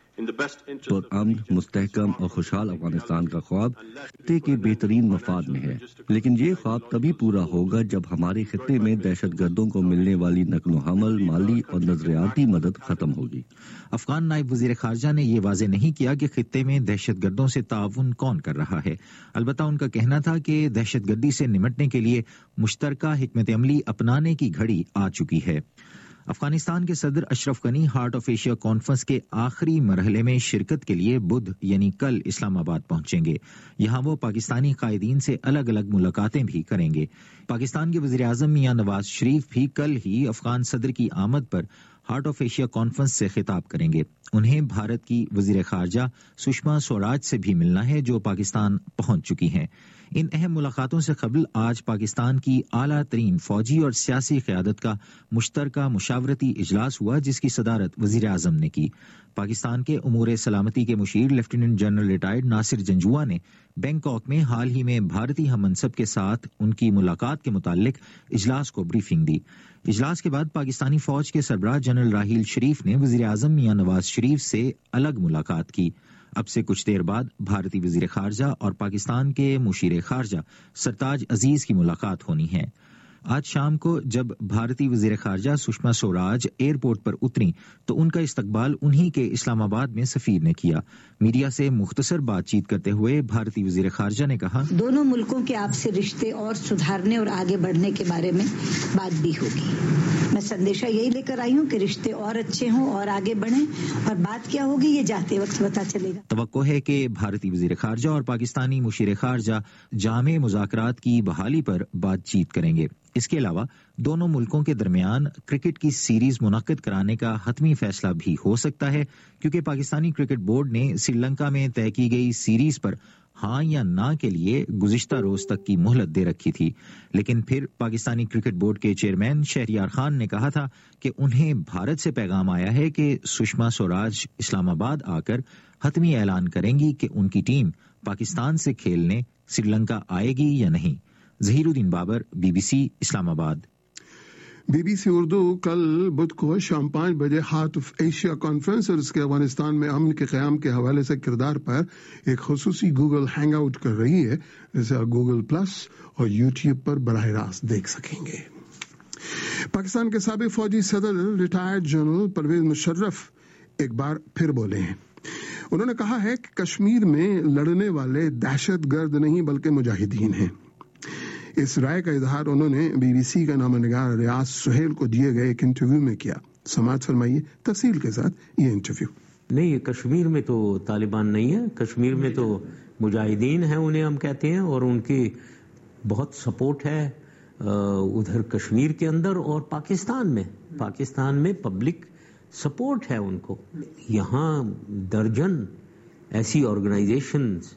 پرامن، مستحکم اور خوشحال افغانستان کا خواب خطے کے بہترین مفاد میں ہے، لیکن یہ خواب تبھی پورا ہوگا جب ہمارے خطے میں دہشت گردوں کو ملنے والی نقل و حمل، مالی اور نظریاتی مدد ختم ہوگی۔ افغان نائب وزیر خارجہ نے یہ واضح نہیں کیا کہ خطے میں دہشت گردوں سے تعاون کون کر رہا ہے، البتہ ان کا کہنا تھا کہ دہشت گردی سے نمٹنے کے لیے مشترکہ حکمت عملی اپنانے کی گھڑی آ چکی ہے۔ افغانستان کے صدر Ashraf Ghani Heart of Asia Conference کے آخری مرحلے میں شرکت کے لیے بدھ یعنی کل اسلام آباد پہنچیں گے۔ یہاں وہ پاکستانی قائدین سے الگ الگ ملاقاتیں بھی کریں گے۔ پاکستان کے وزیر اعظم میاں نواز شریف بھی کل ہی افغان صدر کی آمد پر ہارٹ آف ایشیا کانفرنس سے خطاب کریں گے۔ انہیں بھارت کی وزیر خارجہ سشما سوراج سے بھی ملنا ہے جو پاکستان پہنچ چکی ہیں۔ ان اہم ملاقاتوں سے قبل آج پاکستان کی اعلیٰ ترین فوجی اور سیاسی قیادت کا مشترکہ مشاورتی اجلاس ہوا جس کی صدارت وزیر اعظم نے کی۔ پاکستان کے امور سلامتی کے مشیر Lieutenant General retired Nasir Janjua نے بینکاک میں حال ہی میں بھارتی ہم منصب کے ساتھ ان کی ملاقات کے متعلق اجلاس کو بریفنگ دی۔ اجلاس کے بعد پاکستانی فوج کے سربراہ جنرل راحیل شریف نے وزیر اعظم میاں نواز شریف سے الگ ملاقات کی۔ اب سے کچھ دیر بعد بھارتی وزیر خارجہ اور پاکستان کے مشیر خارجہ سرتاج عزیز کی ملاقات ہونی ہے۔ آج شام کو جب بھارتی وزیر خارجہ سشما سوراج ایئرپورٹ پر اتری تو ان کا استقبال انہی کے اسلام آباد میں سفیر نے کیا۔ میڈیا سے مختصر بات چیت کرتے ہوئے بھارتی وزیر خارجہ نے کہا، دونوں ملکوں کے آپسی رشتے اور سدھارنے اور آگے بڑھنے کے بارے میں بات بھی ہوگی۔ میں سندیشہ یہی لے کر آئی ہوں کہ رشتے اور اچھے ہوں اور آگے بڑھیں، اور بات کیا ہوگی یہ جاتے وقت پتا چلے گا۔ توقع ہے کہ بھارتی وزیر خارجہ اور پاکستانی مشیر خارجہ جامع مذاکرات کی بحالی پر بات چیت کریں گے۔ اس کے علاوہ دونوں ملکوں کے درمیان کرکٹ کی سیریز منعقد کرانے کا حتمی فیصلہ بھی ہو سکتا ہے، کیونکہ پاکستانی کرکٹ بورڈ نے سری لنکا میں طے کی گئی سیریز پر ہاں یا نہ کے لیے گزشتہ روز تک کی مہلت دے رکھی تھی، لیکن پھر پاکستانی کرکٹ بورڈ کے چیئرمین شہریار خان نے کہا تھا کہ انہیں بھارت سے پیغام آیا ہے کہ سشما سوراج اسلام آباد آ کر حتمی اعلان کریں گی کہ ان کی ٹیم پاکستان سے کھیلنے سری لنکا آئے گی یا نہیں۔ Zaheer uddin Babar, B B C Islamabad. B B C Urdu کل بدھ کو شام پانچ بجے ہارٹ آف ایشیا کانفرنس اور اس کے افغانستان میں امن کے قیام کے حوالے سے کردار پر ایک خصوصی گوگل ہینگ آؤٹ کر رہی ہے، جسے آپ گوگل پلس اور یوٹیوب پر براہ راست دیکھ سکیں گے۔ پاکستان کے سابق فوجی صدر ریٹائرڈ جنرل پرویز مشرف ایک بار پھر بولے ہیں۔ انہوں نے کہا ہے کہ کشمیر میں لڑنے والے دہشت گرد نہیں بلکہ مجاہدین ہیں۔ اس رائے کا اظہار انہوں نے بی بی سی کا نامہ نگار ریاض سہیل کو دیے گئے ایک انٹرویو میں کیا۔ سماعت فرمائیے تفصیل کے ساتھ یہ انٹرویو۔ نہیں، کشمیر میں تو طالبان نہیں ہے، کشمیر میں تو مجاہدین ہیں انہیں ہم کہتے ہیں، اور ان کی بہت سپورٹ ہے ادھر کشمیر کے اندر اور پاکستان میں پاکستان میں پبلک سپورٹ ہے ان کو۔ یہاں درجن ایسی آرگنائزیشنز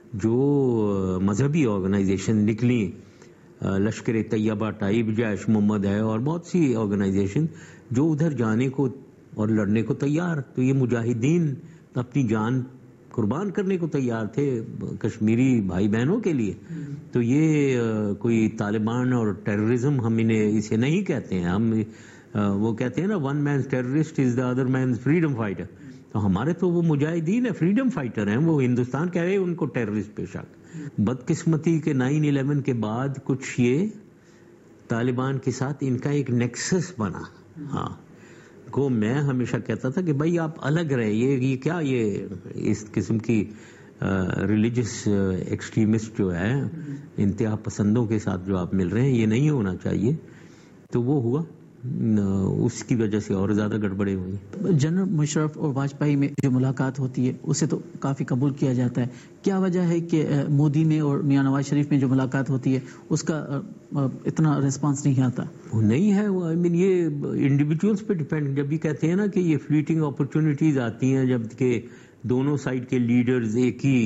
جو مذہبی آرگنائزیشن نکلی، لشکر طیبہ ٹائب، جیش محمد ہے، اور بہت سی آرگنائزیشن جو ادھر جانے کو اور لڑنے کو تیار، تو یہ مجاہدین اپنی جان قربان کرنے کو تیار تھے کشمیری بھائی بہنوں کے لیے۔ تو یہ کوئی طالبان اور ٹیررزم ہم انہیں اسے نہیں کہتے ہیں، ہم وہ کہتے ہیں نا one man's terrorist is the other man's freedom fighter, تو ہمارے تو وہ مجاہدین ہیں، فریڈم فائٹر ہیں، وہ ہندوستان کہہ رہے ان کو ٹیررسٹ بے شک۔ بدقسمتی کے نائن الیون کے بعد کچھ یہ طالبان کے ساتھ ان کا ایک نیکسس بنا۔ ہاں کو میں ہمیشہ کہتا تھا کہ بھائی آپ الگ رہے، یہ یہ کیا یہ اس قسم کی ریلیجس ایکسٹریمسٹ جو ہے انتہا پسندوں کے ساتھ جو آپ مل رہے ہیں، یہ نہیں ہونا چاہیے۔ تو وہ ہوا، اس کی وجہ سے اور زیادہ گڑبڑیں ہوئی۔ جنرل مشرف اور واجپئی میں جو ملاقات ہوتی ہے اسے تو کافی قبول کیا جاتا ہے، کیا وجہ ہے کہ مودی میں اور میاں نواز شریف میں جو ملاقات ہوتی ہے اس کا اتنا ریسپانس نہیں آتا؟ وہ نہیں ہے، آئی مین یہ انڈیویجولس پہ ڈیپینڈ، جب بھی کہتے ہیں نا کہ یہ فلیٹنگ اپرچونٹیز آتی ہیں جب کہ دونوں سائڈ کے لیڈرز ایک ہی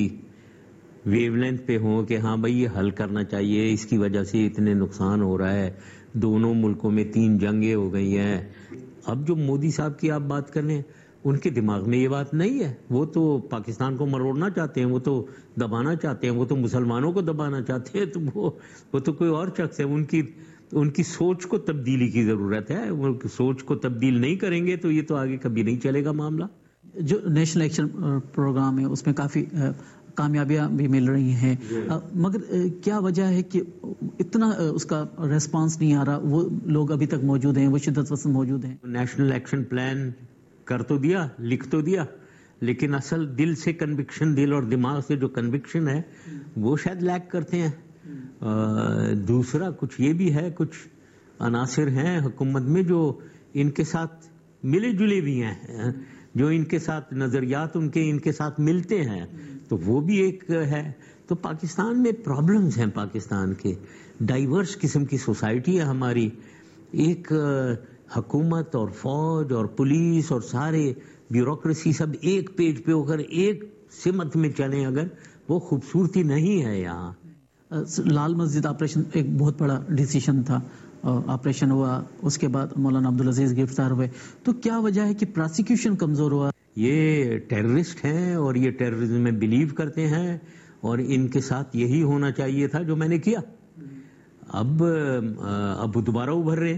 ویو لینتھ پہ ہوں کہ ہاں بھائی یہ حل کرنا چاہیے، اس کی وجہ سے اتنے نقصان ہو رہا ہے، دونوں ملکوں میں تین جنگیں ہو گئی ہیں۔ اب جو مودی صاحب کی آپ بات کر رہے ہیں، ان کے دماغ میں یہ بات نہیں ہے، وہ تو پاکستان کو مروڑنا چاہتے ہیں، وہ تو دبانا چاہتے ہیں، وہ تو مسلمانوں کو دبانا چاہتے ہیں، تو وہ وہ تو کوئی اور شخص ہے۔ ان کی ان کی سوچ کو تبدیلی کی ضرورت ہے، وہ سوچ کو تبدیل نہیں کریں گے تو یہ تو آگے کبھی نہیں چلے گا معاملہ۔ جو نیشنل ایکشن پروگرام ہے اس میں کافی کامیابیاں بھی مل رہی ہیں، مگر کیا وجہ ہے کہ اتنا اس کا ریسپانس نہیں آ رہا؟ وہ لوگ ابھی تک موجود ہیں، وہ شدت پسند موجود ہیں۔ نیشنل ایکشن پلان کر تو دیا، لکھ تو دیا، لیکن اصل دل سے کنوکشن، دل اور دماغ سے جو کنوکشن ہے وہ شاید لیک کرتے ہیں۔ دوسرا کچھ یہ بھی ہے، کچھ عناصر ہیں حکومت میں جو ان کے ساتھ ملے جلے بھی ہیں، جو ان کے ساتھ نظریات ان کے ان کے ساتھ ملتے ہیں، تو وہ بھی ایک ہے۔ تو پاکستان میں پرابلمز ہیں، پاکستان کے ڈائیورس قسم کی سوسائٹی ہے ہماری، ایک حکومت اور فوج اور پولیس اور سارے بیوروکریسی سب ایک پیج پہ ہو کر ایک سمت میں چلیں، اگر وہ خوبصورتی نہیں ہے یہاں۔ لال مسجد آپریشن ایک بہت بڑا ڈیسیشن تھا، آپریشن ہوا، اس کے بعد مولانا عبدالعزیز گرفتار ہوئے، تو کیا وجہ ہے کہ پراسیکیوشن کمزور ہوا؟ یہ ٹیررسٹ ہیں اور یہ ٹیررزم میں بلیو کرتے ہیں، اور ان کے ساتھ یہی ہونا چاہیے تھا جو میں نے کیا۔ اب اب دوبارہ ابھر رہے،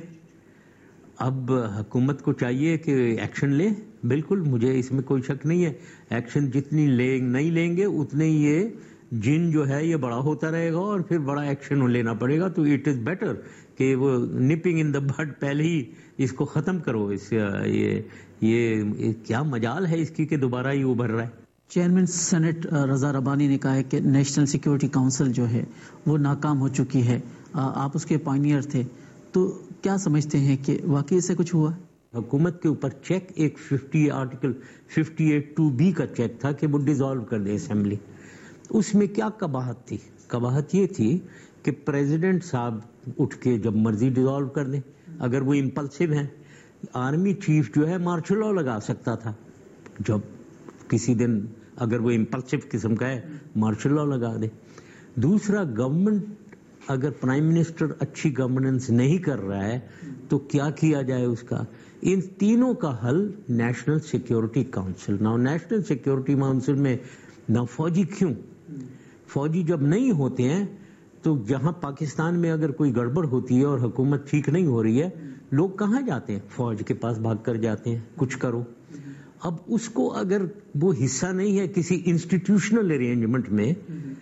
اب حکومت کو چاہیے کہ ایکشن لے، بالکل مجھے اس میں کوئی شک نہیں ہے، ایکشن جتنی لیں نہیں لیں گے اتنے یہ جن جو ہے یہ بڑا ہوتا رہے گا اور پھر بڑا ایکشن لینا پڑے گا۔ تو اٹ از بیٹر کہ وہ نپنگ ان دا بڈ پہلے ہی اس کو ختم کرو۔ اس یہ یہ کیا مجال ہے اس کی کہ دوبارہ ہی ابھر رہا ہے۔ چیئرمین سینٹ رضا ربانی نے کہا ہے کہ نیشنل سیکیورٹی کونسل جو ہے وہ ناکام ہو چکی ہے، آپ اس کے پائنیئر تھے، تو کیا سمجھتے ہیں کہ واقعی سے کچھ ہوا؟ حکومت کے اوپر چیک ایک fifty article fifty eight two B کا چیک تھا کہ وہ ڈیزالو کر دے اسمبلی، اس میں کیا قباحت تھی؟ कवाहत ये थी कि प्रेसिडेंट साहब उठ के जब मर्जी डिसॉल्व कर दें, अगर वो इम्पल्सिव हैं। आर्मी चीफ जो है मार्शल लॉ लगा सकता था, जब किसी दिन अगर वो इम्पल्सिव किस्म का है मार्शल लॉ लगा दे। दूसरा, गवर्नमेंट अगर प्राइम मिनिस्टर अच्छी गवर्नेंस नहीं कर रहा है तो क्या किया जाए उसका। इन तीनों का हल नेशनल सिक्योरिटी काउंसिल। ना नेशनल सिक्योरिटी काउंसिल में ना फौजी, क्यों फौजी जब नहीं होते हैं तो जहां पाकिस्तान में अगर कोई गड़बड़ होती है और हुकूमत ठीक नहीं हो रही है, लोग कहाँ जाते हैं? फौज के पास भाग कर जाते हैं, कुछ करो। अब उसको अगर वो हिस्सा नहीं है किसी इंस्टीट्यूशनल अरेंजमेंट में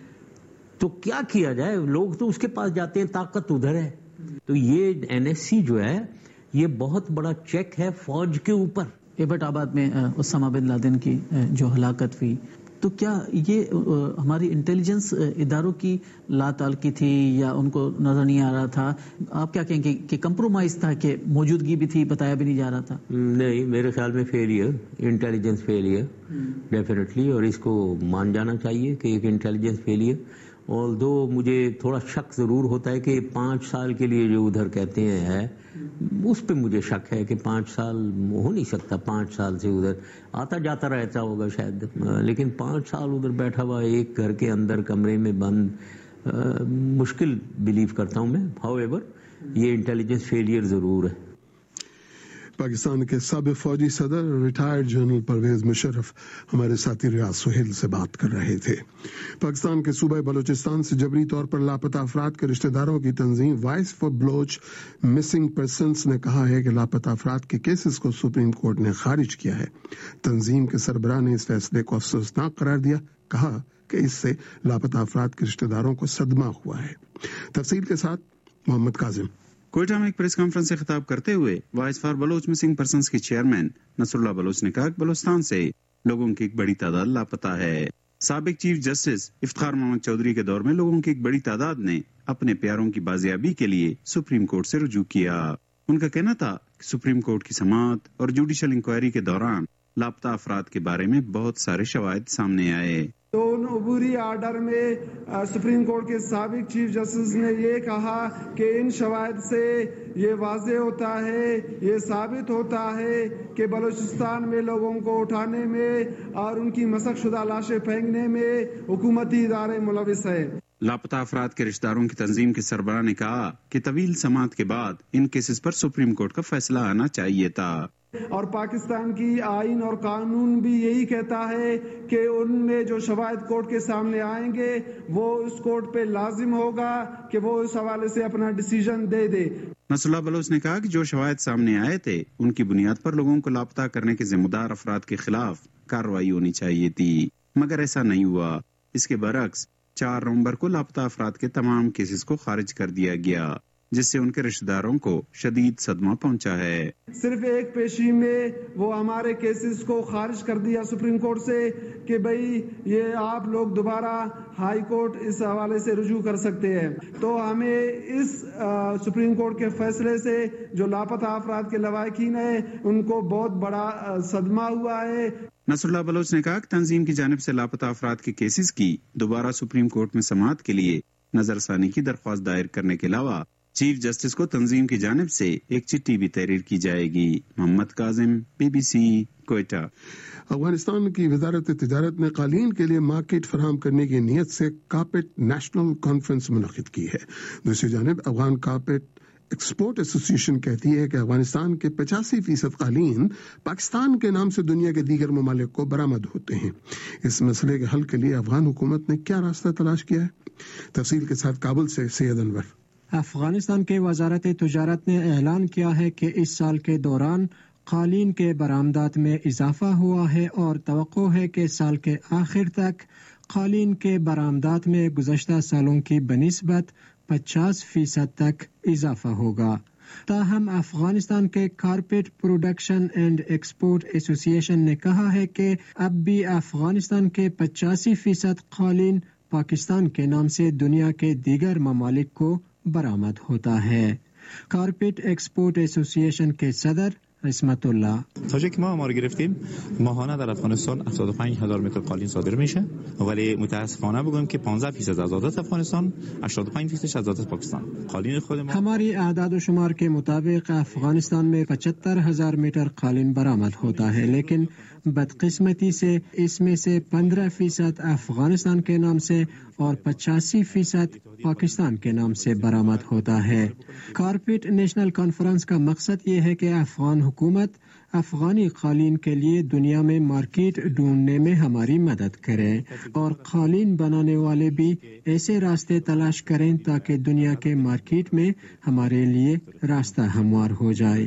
तो क्या किया जाए? लोग तो उसके पास जाते हैं, ताकत उधर है। तो ये एनएससी जो है ये बहुत बड़ा चेक है फौज के ऊपर। एबटाबाद में उसामा बिन लादेन की जो हलाकत हुई, तो क्या ये हमारी इंटेलिजेंस इदारों की लाताल्की थी या उनको नजर नहीं आ रहा था? आप क्या कहेंगे कि कंप्रोमाइज था कि मौजूदगी भी थी, बताया भी नहीं जा रहा था? नहीं, मेरे ख्याल में फेलियर, इंटेलिजेंस फेलियर डेफिनेटली, और इसको मान जाना चाहिए कि एक इंटेलिजेंस फेलियर। और दो मुझे थोड़ा शक जरूर होता है कि पाँच साल के लिए जो उधर कहते हैं है, उस पे मुझे शक है कि पाँच साल हो नहीं सकता। पाँच साल से उधर आता जाता रहता होगा शायद, लेकिन पाँच साल उधर बैठा हुआ एक घर के अंदर कमरे में बंद, आ, मुश्किल बिलीव करता हूं मैं। हाउएवर ये इंटेलिजेंस फेलियर जरूर है। पाकिस्तान के साबिक फौजी सदर रिटायर्ड जनरल परवेज मुशर्रफ हमारे साथी रियाज सुहेल से बात कर रहे थे। पाकिस्तान के सूबे बलूचिस्तान से जबरी तौर पर लापता अफराद के रिश्तेदारों की तंजीम Voice for Baloch Missing Persons ने कहा है कि लापता अफराद के केसेस को सुप्रीम कोर्ट ने खारिज किया है। तंजीम के सरबराह ने इस फैसले को अफसोसनाक करार दिया, कहा कि इससे लापता अफराद के रिश्तेदारों को सदमा हुआ है। तफसील के साथ मोहम्मद काजिम। कोयटा में एक प्रेस कॉन्फ्रेंस से खिताब करते हुए Voice for Baloch Missing Persons के चेयरमैन नसरुल्लाह बलोच ने कहा कि बलूचिस्तान से लोगों की एक बड़ी तादाद लापता है। साबिक चीफ जस्टिस इफ्तिखार मोहम्मद चौधरी के दौर में लोगों की एक बड़ी तादाद ने अपने प्यारों की बाजियाबी के लिए सुप्रीम कोर्ट से रुजू किया। उनका कहना था कि सुप्रीम कोर्ट की समाअत और जुडिशल इंक्वायरी के दौरान लापता अफराद के बारे में बहुत सारे शवाहिद सामने आए। तो उन अबूरी आर्डर में सुप्रीम कोर्ट के साबिक चीफ जस्टिस ने ये कहा कि इन शवाहिद से ये वाज़े होता है, ये साबित होता है कि बलूचिस्तान में लोगों को उठाने में और उनकी मसक शुदा लाशें फेंकने में हुकूमती इदारे मुलविस है। लापता अफराद के रिश्तेदारों की तंजीम के सरबराह ने कहा कि तवील समाअत के बाद इन केसेस पर सुप्रीम कोर्ट का फैसला आना चाहिए था। और पाकिस्तान की आइन और कानून भी यही कहता है कि उनमें जो शवाहिद कोर्ट के सामने आएंगे वो उस कोर्ट पे लाजिम होगा कि वो इस हवाले से अपना डिसीजन दे दे। नसरुल्लाह बलोच ने कहा कि जो शवाहिद सामने आए थे उनकी बुनियाद पर लोगों को लापता करने के जिम्मेदार अफराद के खिलाफ कार्रवाई होनी चाहिए थी, मगर ऐसा नहीं हुआ। इसके बरक्स चार नवंबर को लापता अफराद के तमाम केसेस को खारिज कर दिया गया, जिससे उनके रिश्तेदारों को शदीद सदमा पहुंचा है। सिर्फ एक पेशी में वो हमारे केसेस को खारिज कर दिया सुप्रीम कोर्ट से कि भाई ये आप लोग दोबारा हाई कोर्ट इस हवाले से रुजू कर सकते हैं। तो हमें इस आ, सुप्रीम कोर्ट के फैसले से जो लापता अफराद के लवाकिन है उनको बहुत बड़ा आ, सदमा हुआ है। नसरुल्लाह बलोच ने कहा कि तंजीम की जानिब से लापता अफराद के केसेस की दोबारा सुप्रीम कोर्ट में समाअत के लिए नजरसानी की दरख्वास्त दायर करने के अलावा चीफ जस्टिस को तंजीम की जानिब से एक चिट्ठी भी तहरीर की जाएगी। मोहम्मद काजिम, बीबीसी, कोयटा। अफगानिस्तान की वजारत तिजारत ने कालीन के लिए मार्केट फराहम करने की नीयत से कारपेट नेशनल कॉन्फ्रेंस मुनक्किद की है। दूसरी जानिब अफगान कारपेट एक्सपोर्ट एसोसिएशन कहती है कि अफगानिस्तान के पचासी फीसद कालीन पाकिस्तान के नाम से दुनिया के दीगर ममालिक को बरामद होते हैं। इस मसले के हल के लिए अफगान हुकूमत ने क्या रास्ता तलाश किया है? तफसील के साथ काबुल से सैयद अनवर। अफगानिस्तान के वजारत तिजारत ने ऐलान किया है कि इस साल के दौरान कालीन के बरामदात में इजाफा हुआ है और तवक्को है कि साल के आखिर तक कालीन के बरामदात में गुज़श्ता सालों की बनिस्बत पचास फीसद तक इजाफा होगा। ताहम अफगानिस्तान के carpet production and export association ने कहा है कि अब भी अफगानिस्तान के पचासी फीसद कालीन पाकिस्तान के नाम से दुनिया के दीगर ममालिक को बरामद होता है। कारपेट एक्सपोर्ट एसोसिएशन के सदर عصمت الله. تا جایی که ما آمار گرفتیم ماهانه در افغانستان هفتاد و پنج هزار متر قالین صادر میشه، ولی متاسفانه بگم که پانزده فیصد از عادت افغانستان، هشتاد و پنج فیصد از عادت پاکستان. قالین خود ما ہماری اعداد و شمار کے مطابق افغانستان میں پچہتر ہزار میٹر قالین برآمد ہوتا ہے، لیکن بدقسمتی سے اس میں سے پندرہ فیصد افغانستان کے نام سے اور پچاسی فیصد پاکستان کے نام سے برآمد ہوتا ہے. کارپیٹ نیشنل کانفرنس کا مقصد یہ ہے کہ افغان حکومت افغانی قالین کے لیے دنیا میں مارکیٹ ڈھونڈنے میں ہماری مدد کرے اور قالین بنانے والے بھی ایسے راستے تلاش کریں تاکہ دنیا کے مارکیٹ میں ہمارے لیے راستہ ہموار ہو جائے.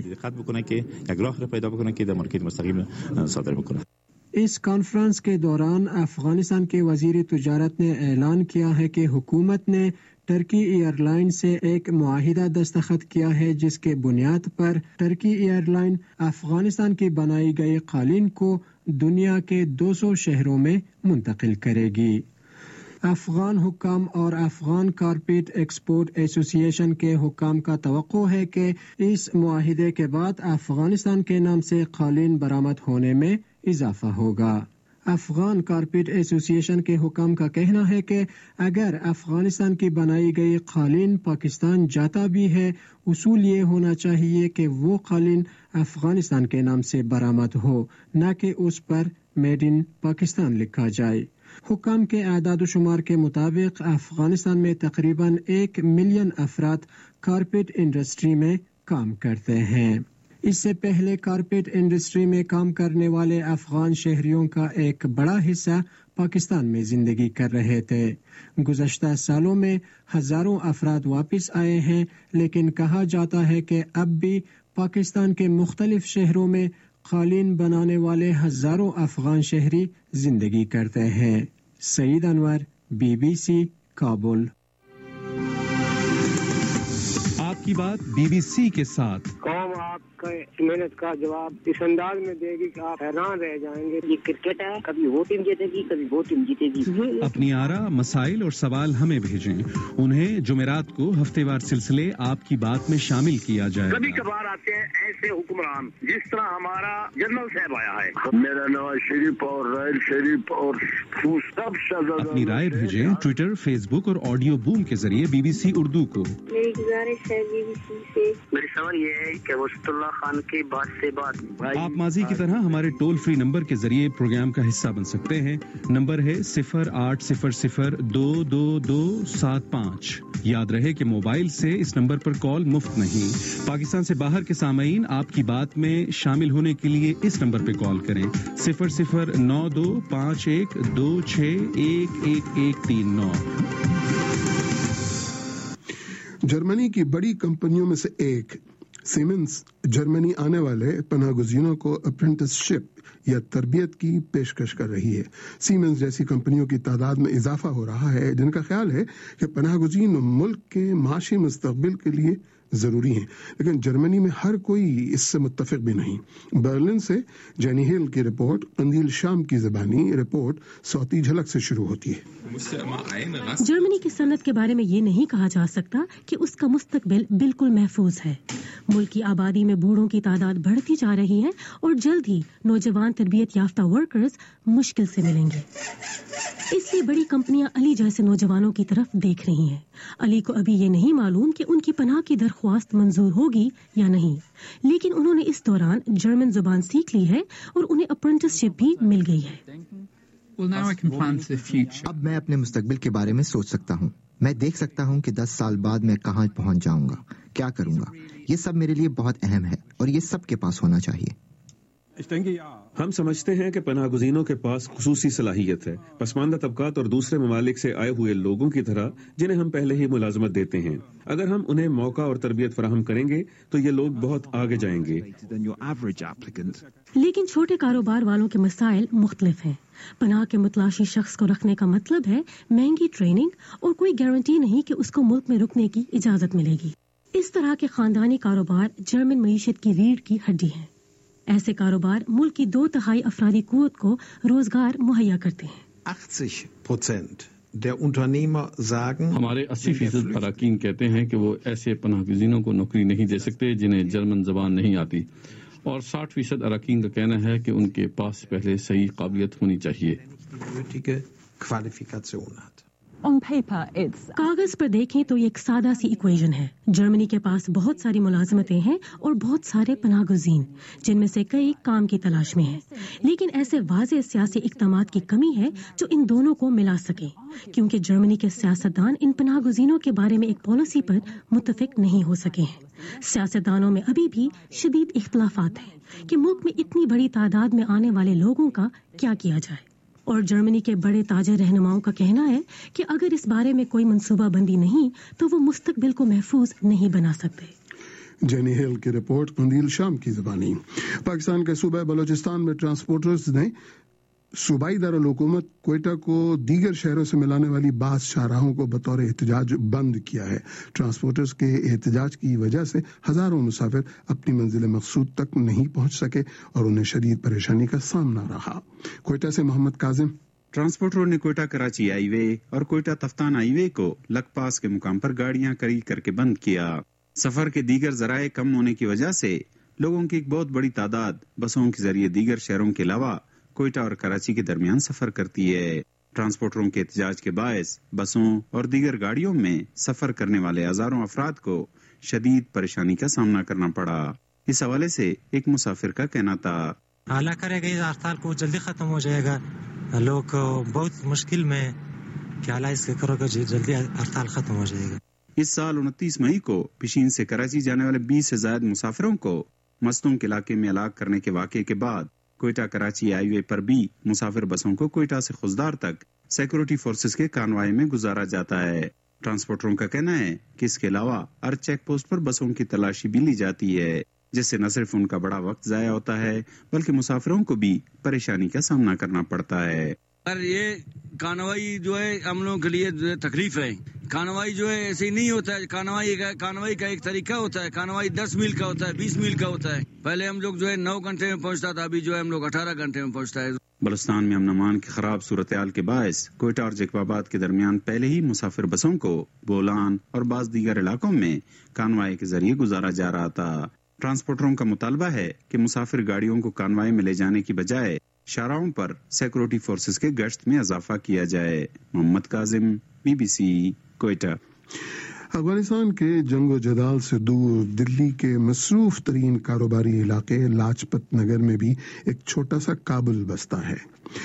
اس کانفرنس کے دوران افغانستان کے وزیر تجارت نے اعلان کیا ہے کہ حکومت نے ٹرکی ایئر لائن سے ایک معاہدہ دستخط کیا ہے جس کے بنیاد پر ٹرکی ایئر لائن افغانستان کی بنائی گئی قالین کو دنیا کے دو سو شہروں میں منتقل کرے گی. افغان حکام اور افغان کارپیٹ ایکسپورٹ ایسوسی ایشن کے حکام کا توقع ہے کہ اس معاہدے کے بعد افغانستان کے نام سے قالین برآمد ہونے میں اضافہ ہوگا. افغان کارپیٹ ایسوسی ایشن کے حکام کا کہنا ہے کہ اگر افغانستان کی بنائی گئی قالین پاکستان جاتا بھی ہے، اصول یہ ہونا چاہیے کہ وہ قالین افغانستان کے نام سے برآمد ہو، نہ کہ اس پر میڈ ان پاکستان لکھا جائے. حکام کے اعداد و شمار کے مطابق افغانستان میں تقریباً ایک ملین افراد کارپیٹ انڈسٹری میں کام کرتے ہیں. اس سے پہلے کارپیٹ انڈسٹری میں کام کرنے والے افغان شہریوں کا ایک بڑا حصہ پاکستان میں زندگی کر رہے تھے. گزشتہ سالوں میں ہزاروں افراد واپس آئے ہیں، لیکن کہا جاتا ہے کہ اب بھی پاکستان کے مختلف شہروں میں قالین بنانے والے ہزاروں افغان شہری زندگی کرتے ہیں. Saeed Anwar, B B C, Kabul. آپ کی بات بی بی سی کے ساتھ. قوم آپ کا محنت کا جواب اس انداز میں دے گی کہ آپ حیران رہ جائیں گے. یہ کرکٹ ہے، کبھی وہ ٹیم جیتے گی، کبھی وہ ٹیم جیتے گی. اپنی آراء، مسائل اور سوال ہمیں بھیجیں. انہیں جمعرات کو ہفتے وار سلسلے آپ کی بات میں شامل کیا جائے. کبھی کبھار آتے ہیں ایسے حکمران جس طرح ہمارا جنرل صاحب آیا ہے. میرا نواز شریف اور رائل شریف اور سب شہزادہ. اپنی رائے بھیجیں ٹویٹر، فیس بک اور آڈیو بوم کے ذریعے بی بی سی اردو کو. میری گزارش ہے بی بی سی سے، میری سوال یہ ہے کہ وسط اللہ خان کی بات سے بات. آپ ماضی کی طرح ہمارے ٹول فری نمبر کے ذریعے پروگرام کا حصہ بن سکتے ہیں. نمبر ہے صفر آٹھ صفر صفر دو دو دو سات پانچ. یاد رہے کہ موبائل سے اس نمبر پر کال مفت نہیں. پاکستان سے باہر کے سامعین آپ کی بات میں شامل ہونے کے لیے اس نمبر پہ کال کریں. صفر صفر نو دو پانچ ایک دو چھ ایک ایک ایک تین نو. جرمنی کی بڑی کمپنیوں میں سے ایک سیمنز جرمنی آنے والے پناہ گزینوں کو اپرنٹس شپ یا تربیت کی پیشکش کر رہی ہے. سیمنز جیسی کمپنیوں کی تعداد میں اضافہ ہو رہا ہے جن کا خیال ہے کہ پناہ گزین ملک کے معاشی مستقبل کے لیے ضروری ہیں، لیکن جرمنی میں ہر کوئی اس سے متفق بھی نہیں. برلن سے جینی ہل کی رپورٹ. قندیل شام کی زبانی رپورٹ صوتی جھلک سے شروع ہوتی ہے. جرمنی کی صنعت کے بارے میں یہ نہیں کہا جا سکتا کہ اس کا مستقبل بالکل محفوظ ہے. ملک کی آبادی میں بوڑھوں کی تعداد بڑھتی جا رہی ہے اور جلد ہی نوجوان تربیت یافتہ ورکرز مشکل سے ملیں گے. اس لیے بڑی کمپنیاں علی جیسے نوجوانوں کی طرف دیکھ رہی ہیں. علی کو ابھی یہ نہیں معلوم کہ ان کی پناہ کی درخواست منظور ہوگی یا نہیں، لیکن انہوں نے اس دوران جرمن زبان سیکھ لی ہے اور انہیں اپرنٹس شپ بھی مل گئی ہے. اب میں اپنے مستقبل کے بارے میں سوچ سکتا ہوں. میں دیکھ سکتا ہوں کہ دس سال بعد میں کہاں پہنچ جاؤں گا، کیا کروں گا. یہ سب میرے لیے بہت اہم ہے اور یہ سب کے پاس ہونا چاہیے. ہم سمجھتے ہیں کہ پناہ گزینوں کے پاس خصوصی صلاحیت ہے، پسماندہ طبقات اور دوسرے ممالک سے آئے ہوئے لوگوں کی طرح جنہیں ہم پہلے ہی ملازمت دیتے ہیں. اگر ہم انہیں موقع اور تربیت فراہم کریں گے تو یہ لوگ بہت آگے جائیں گے. لیکن چھوٹے کاروبار والوں کے مسائل مختلف ہیں. پناہ کے متلاشی شخص کو رکھنے کا مطلب ہے مہنگی ٹریننگ اور کوئی گارنٹی نہیں کہ اس کو ملک میں رکنے کی اجازت ملے گی. اس طرح کے خاندانی کاروبار جرمن معیشت کی ریڑھ کی ہڈی ہیں. ایسے کاروبار ملک کی دو تہائی افرادی قوت کو روزگار مہیا کرتے ہیں. ہمارے اسی فیصد اراکین کہتے ہیں کہ وہ ایسے پناہ گزینوں کو نوکری نہیں دے سکتے جنہیں جرمن زبان نہیں آتی. اور ساٹھ فیصد اراکین کا کہنا ہے کہ ان کے پاس پہلے صحیح قابلیت ہونی چاہیے. کاغذ پر دیکھیں تو یہ ایک سادہ سی ایکویژن ہے. جرمنی کے پاس بہت ساری ملازمتیں ہیں اور بہت سارے پناہ گزین جن میں سے کئی کام کی تلاش میں ہیں، لیکن ایسے واضح سیاسی اقدامات کی کمی ہے جو ان دونوں کو ملا سکیں، کیونکہ جرمنی کے سیاستدان ان پناہ گزینوں کے بارے میں ایک پالیسی پر متفق نہیں ہو سکے ہیں. سیاستدانوں میں ابھی بھی شدید اختلافات ہیں کہ ملک میں اتنی بڑی تعداد میں آنے والے لوگوں کا کیا کیا جائے، اور جرمنی کے بڑے تاجر رہنماؤں کا کہنا ہے کہ اگر اس بارے میں کوئی منصوبہ بندی نہیں تو وہ مستقبل کو محفوظ نہیں بنا سکتے. جینی ہیل کی رپورٹ قندیل شام کی زبانی. پاکستان کے صوبہ بلوچستان میں ٹرانسپورٹرز نے صوبائی دارالحکومت کوئٹہ کو دیگر شہروں سے ملانے والی بعض شاہراہوں کو بطور احتجاج بند کیا ہے. ٹرانسپورٹرز کے احتجاج کی وجہ سے ہزاروں مسافر اپنی منزل مقصود تک نہیں پہنچ سکے اور انہیں شدید پریشانی کا سامنا رہا. کوئٹہ سے محمد کاظم. ٹرانسپورٹروں نے کوئٹہ کراچی ہائی وے اور کوئٹہ تفتان ہائی وے کو لک پاس کے مقام پر گاڑیاں کری کر کے بند کیا. سفر کے دیگر ذرائع کم ہونے کی وجہ سے لوگوں کی ایک بہت بڑی تعداد بسوں کے ذریعے دیگر شہروں کے علاوہ کوئٹہ اور کراچی کے درمیان سفر کرتی ہے. ٹرانسپورٹروں کے احتجاج کے باعث بسوں اور دیگر گاڑیوں میں سفر کرنے والے ہزاروں افراد کو شدید پریشانی کا سامنا کرنا پڑا. اس حوالے سے ایک مسافر کا کہنا تھا، اللہ کرے گا اس ہڑتال کو جلدی ختم ہو جائے گا. لوگ بہت مشکل میں کہ اللہ اس کے کرو گا جلدی ہڑتال ختم ہو جائے گا. اس سال انتیس مئی کو پشین سے کراچی جانے والے بیس سے زائد مسافروں کو مستونگ کے علاقے میں ہلاک کرنے کے واقعے کے بعد کوئٹہ کراچی ہائی وے پر بھی مسافر بسوں کو کوئٹہ سے خزدار تک سیکورٹی فورسز کے کانوائے میں گزارا جاتا ہے. ٹرانسپورٹروں کا کہنا ہے کہ اس کے علاوہ ہر چیک پوسٹ پر بسوں کی تلاشی بھی لی جاتی ہے، جس سے نہ صرف ان کا بڑا وقت ضائع ہوتا ہے بلکہ مسافروں کو بھی پریشانی کا سامنا کرنا پڑتا ہے. پر یہ کانوائی جو ہے ہم لوگوں کے لیے جو ہے تکلیف ہے. کانوائی جو ہے ایسے ہی نہیں ہوتا ہے. کانوائی کا کانوائی کا ایک طریقہ ہوتا ہے. کانوائی دس میل کا ہوتا ہے، بیس میل کا ہوتا ہے. پہلے ہم لوگ جو ہے نو گھنٹے میں پہنچتا تھا، ابھی جو ہے ہم لوگ اٹھارہ گھنٹے میں پہنچتا ہے. بلوچستان میں امن امان کی خراب صورتحال کے باعث کوئٹہ اور جیکب آباد کے درمیان پہلے ہی مسافر بسوں کو بولان اور بعض دیگر علاقوں میں کانوائے کے ذریعے گزارا جا رہا تھا. ٹرانسپورٹروں کا مطالبہ ہے کہ مسافر گاڑیوں کو کانوائے میں لے جانے کی بجائے شاہراہوں پر سیکورٹی فورسز کے گشت میں اضافہ کیا جائے. Mohammad Kazim, B B C, Quetta. Afghanistan کے جنگ و جدال سے دور دلی کے مصروف ترین کاروباری علاقے لاجپت نگر میں بھی ایک چھوٹا سا کابل بستہ ہے.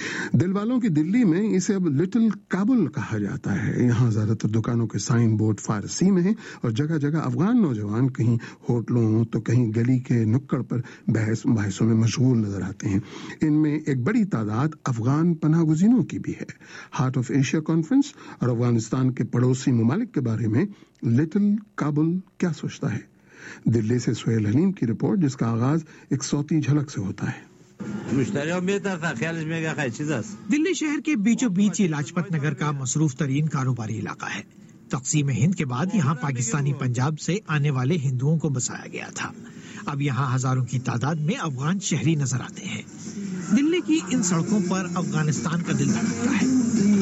دل والوں کی دلی میں اسے اب لٹل کابل کہا جاتا ہے. یہاں زیادہ تر دکانوں کے سائن بورڈ فارسی میں ہیں اور جگہ جگہ افغان نوجوان کہیں ہوٹلوں تو کہیں گلی کے نکڑ پر بحث مباحثوں میں مشغول نظر آتے ہیں. ان میں ایک بڑی تعداد افغان پناہ گزینوں کی بھی ہے. ہارٹ آف ایشیا کانفرنس اور افغانستان کے پڑوسی ممالک کے بارے میں لٹل کابل کیا سوچتا ہے؟ دلی سے سہیل حلیم کی رپورٹ، جس کا آغاز ایک صوتی جھلک سے ہوتا ہے. دلی شہر کے بیچوں بیچ لاجپت نگر کا مصروف ترین کاروباری علاقہ ہے. تقسیم ہند کے بعد یہاں پاکستانی پنجاب سے آنے والے ہندوؤں کو بسایا گیا تھا. اب یہاں ہزاروں کی تعداد میں افغان شہری نظر آتے ہیں. دلی کی ان سڑکوں پر افغانستان کا دل دھڑکتا ہے.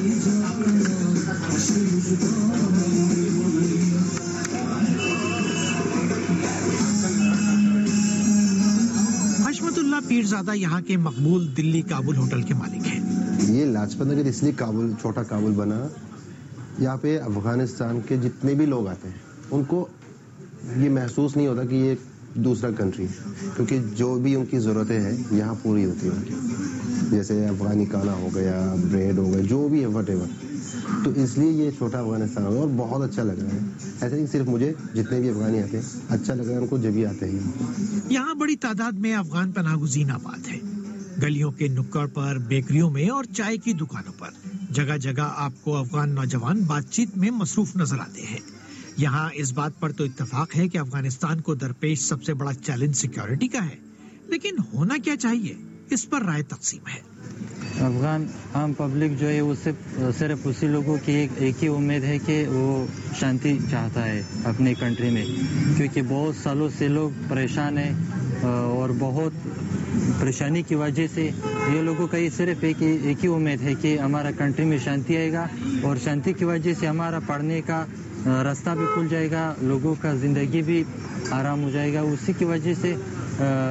حشمت اللہ پیرزادہ یہاں کے مقبول دلی کابل ہوٹل کے مالک ہیں. یہ لاجپت نگر اس لیے کابل چھوٹا کابل بنا، یہاں پہ افغانستان کے جتنے بھی لوگ آتے ہیں ان کو یہ محسوس نہیں ہوتا کہ یہ دوسرا کنٹری ہے، کیونکہ جو بھی ان کی ضرورتیں ہیں یہاں پوری ہوتی ہیں. جیسے افغانی کھانا ہو گیا، بریڈ ہو گیا، جو بھی ہے وٹ ایور. تو اس لیے یہ چھوٹا افغانستان ہوگا اور بہت اچھا لگ رہا ہے. ایسا نہیں صرف مجھے، جتنے بھی افغانی آتے ہیں اچھا لگ رہا ہے ان کو جب بھی آتے ہیں. یہاں بڑی تعداد میں افغان پناہ گزین آباد ہیں. گلیوں کے نکڑ پر، بیکریوں میں اور چائے کی دکانوں پر جگہ جگہ آپ کو افغان نوجوان بات چیت میں مصروف نظر آتے ہیں. یہاں اس بات پر تو اتفاق ہے کہ افغانستان کو درپیش سب سے بڑا چیلنج سیکیورٹی کا ہے، لیکن ہونا کیا چاہیے اس پر رائے تقسیم ہے. افغان عام پبلک جو ہے وہ صرف صرف اسی لوگوں کی ایک ایک ہی امید ہے کہ وہ شانتی چاہتا ہے اپنی کنٹری میں، کیونکہ بہت سالوں سے لوگ پریشان ہیں اور بہت پریشانی کی وجہ سے یہ لوگوں کا یہ صرف ایک ہی ایک ہی امید ہے کہ ہمارا کنٹری میں شانتی آئے گا اور شانتی کی وجہ سے ہمارا پڑھنے کا راستہ بھی کھل جائے گا، لوگوں کا زندگی بھی آرام ہو جائے گا. اسی کی وجہ سے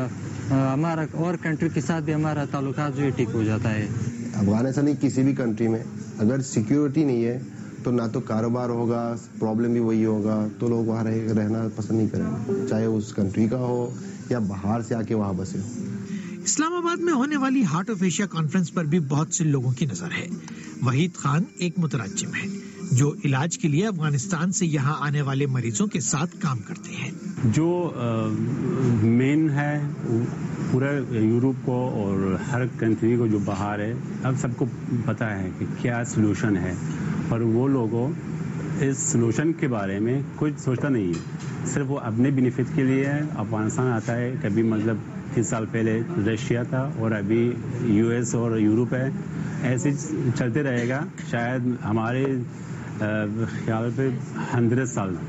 हमारा और कंट्री के साथ भी हमारा ताल्लुकात जो है ठीक हो जाता है। अफगानिस्तान की किसी भी कंट्री में अगर सिक्योरिटी नहीं है तो ना तो कारोबार होगा, प्रॉब्लम भी वही होगा, तो लोग वहाँ रह, रहना पसंद नहीं करेंगे, चाहे उस कंट्री का हो या बाहर से आके वहाँ बसे हो। इस्लामाबाद में होने वाली हार्ट ऑफ एशिया कॉन्फ्रेंस पर भी बहुत से लोगों की नजर है। वहीद खान एक मुतरज्जिम है जो इलाज के लिए अफगानिस्तान से यहाँ आने वाले मरीजों के साथ काम करते हैं। जो मेन है पूरा यूरोप को और हर कंट्री को जो बाहर है, अब सबको पता है कि क्या सोल्यूशन है, और वो लोगों इस सोल्यूशन के बारे में कुछ सोचता नहीं है, सिर्फ वो अपने बेनिफिट के लिए अफगानिस्तान आता है। कभी मतलब तीस साल पहले रशिया था और अभी यूएस और यूरोप है, ऐसे चलते रहेगा शायद हमारे ख्याल पे हंड्रेड साल।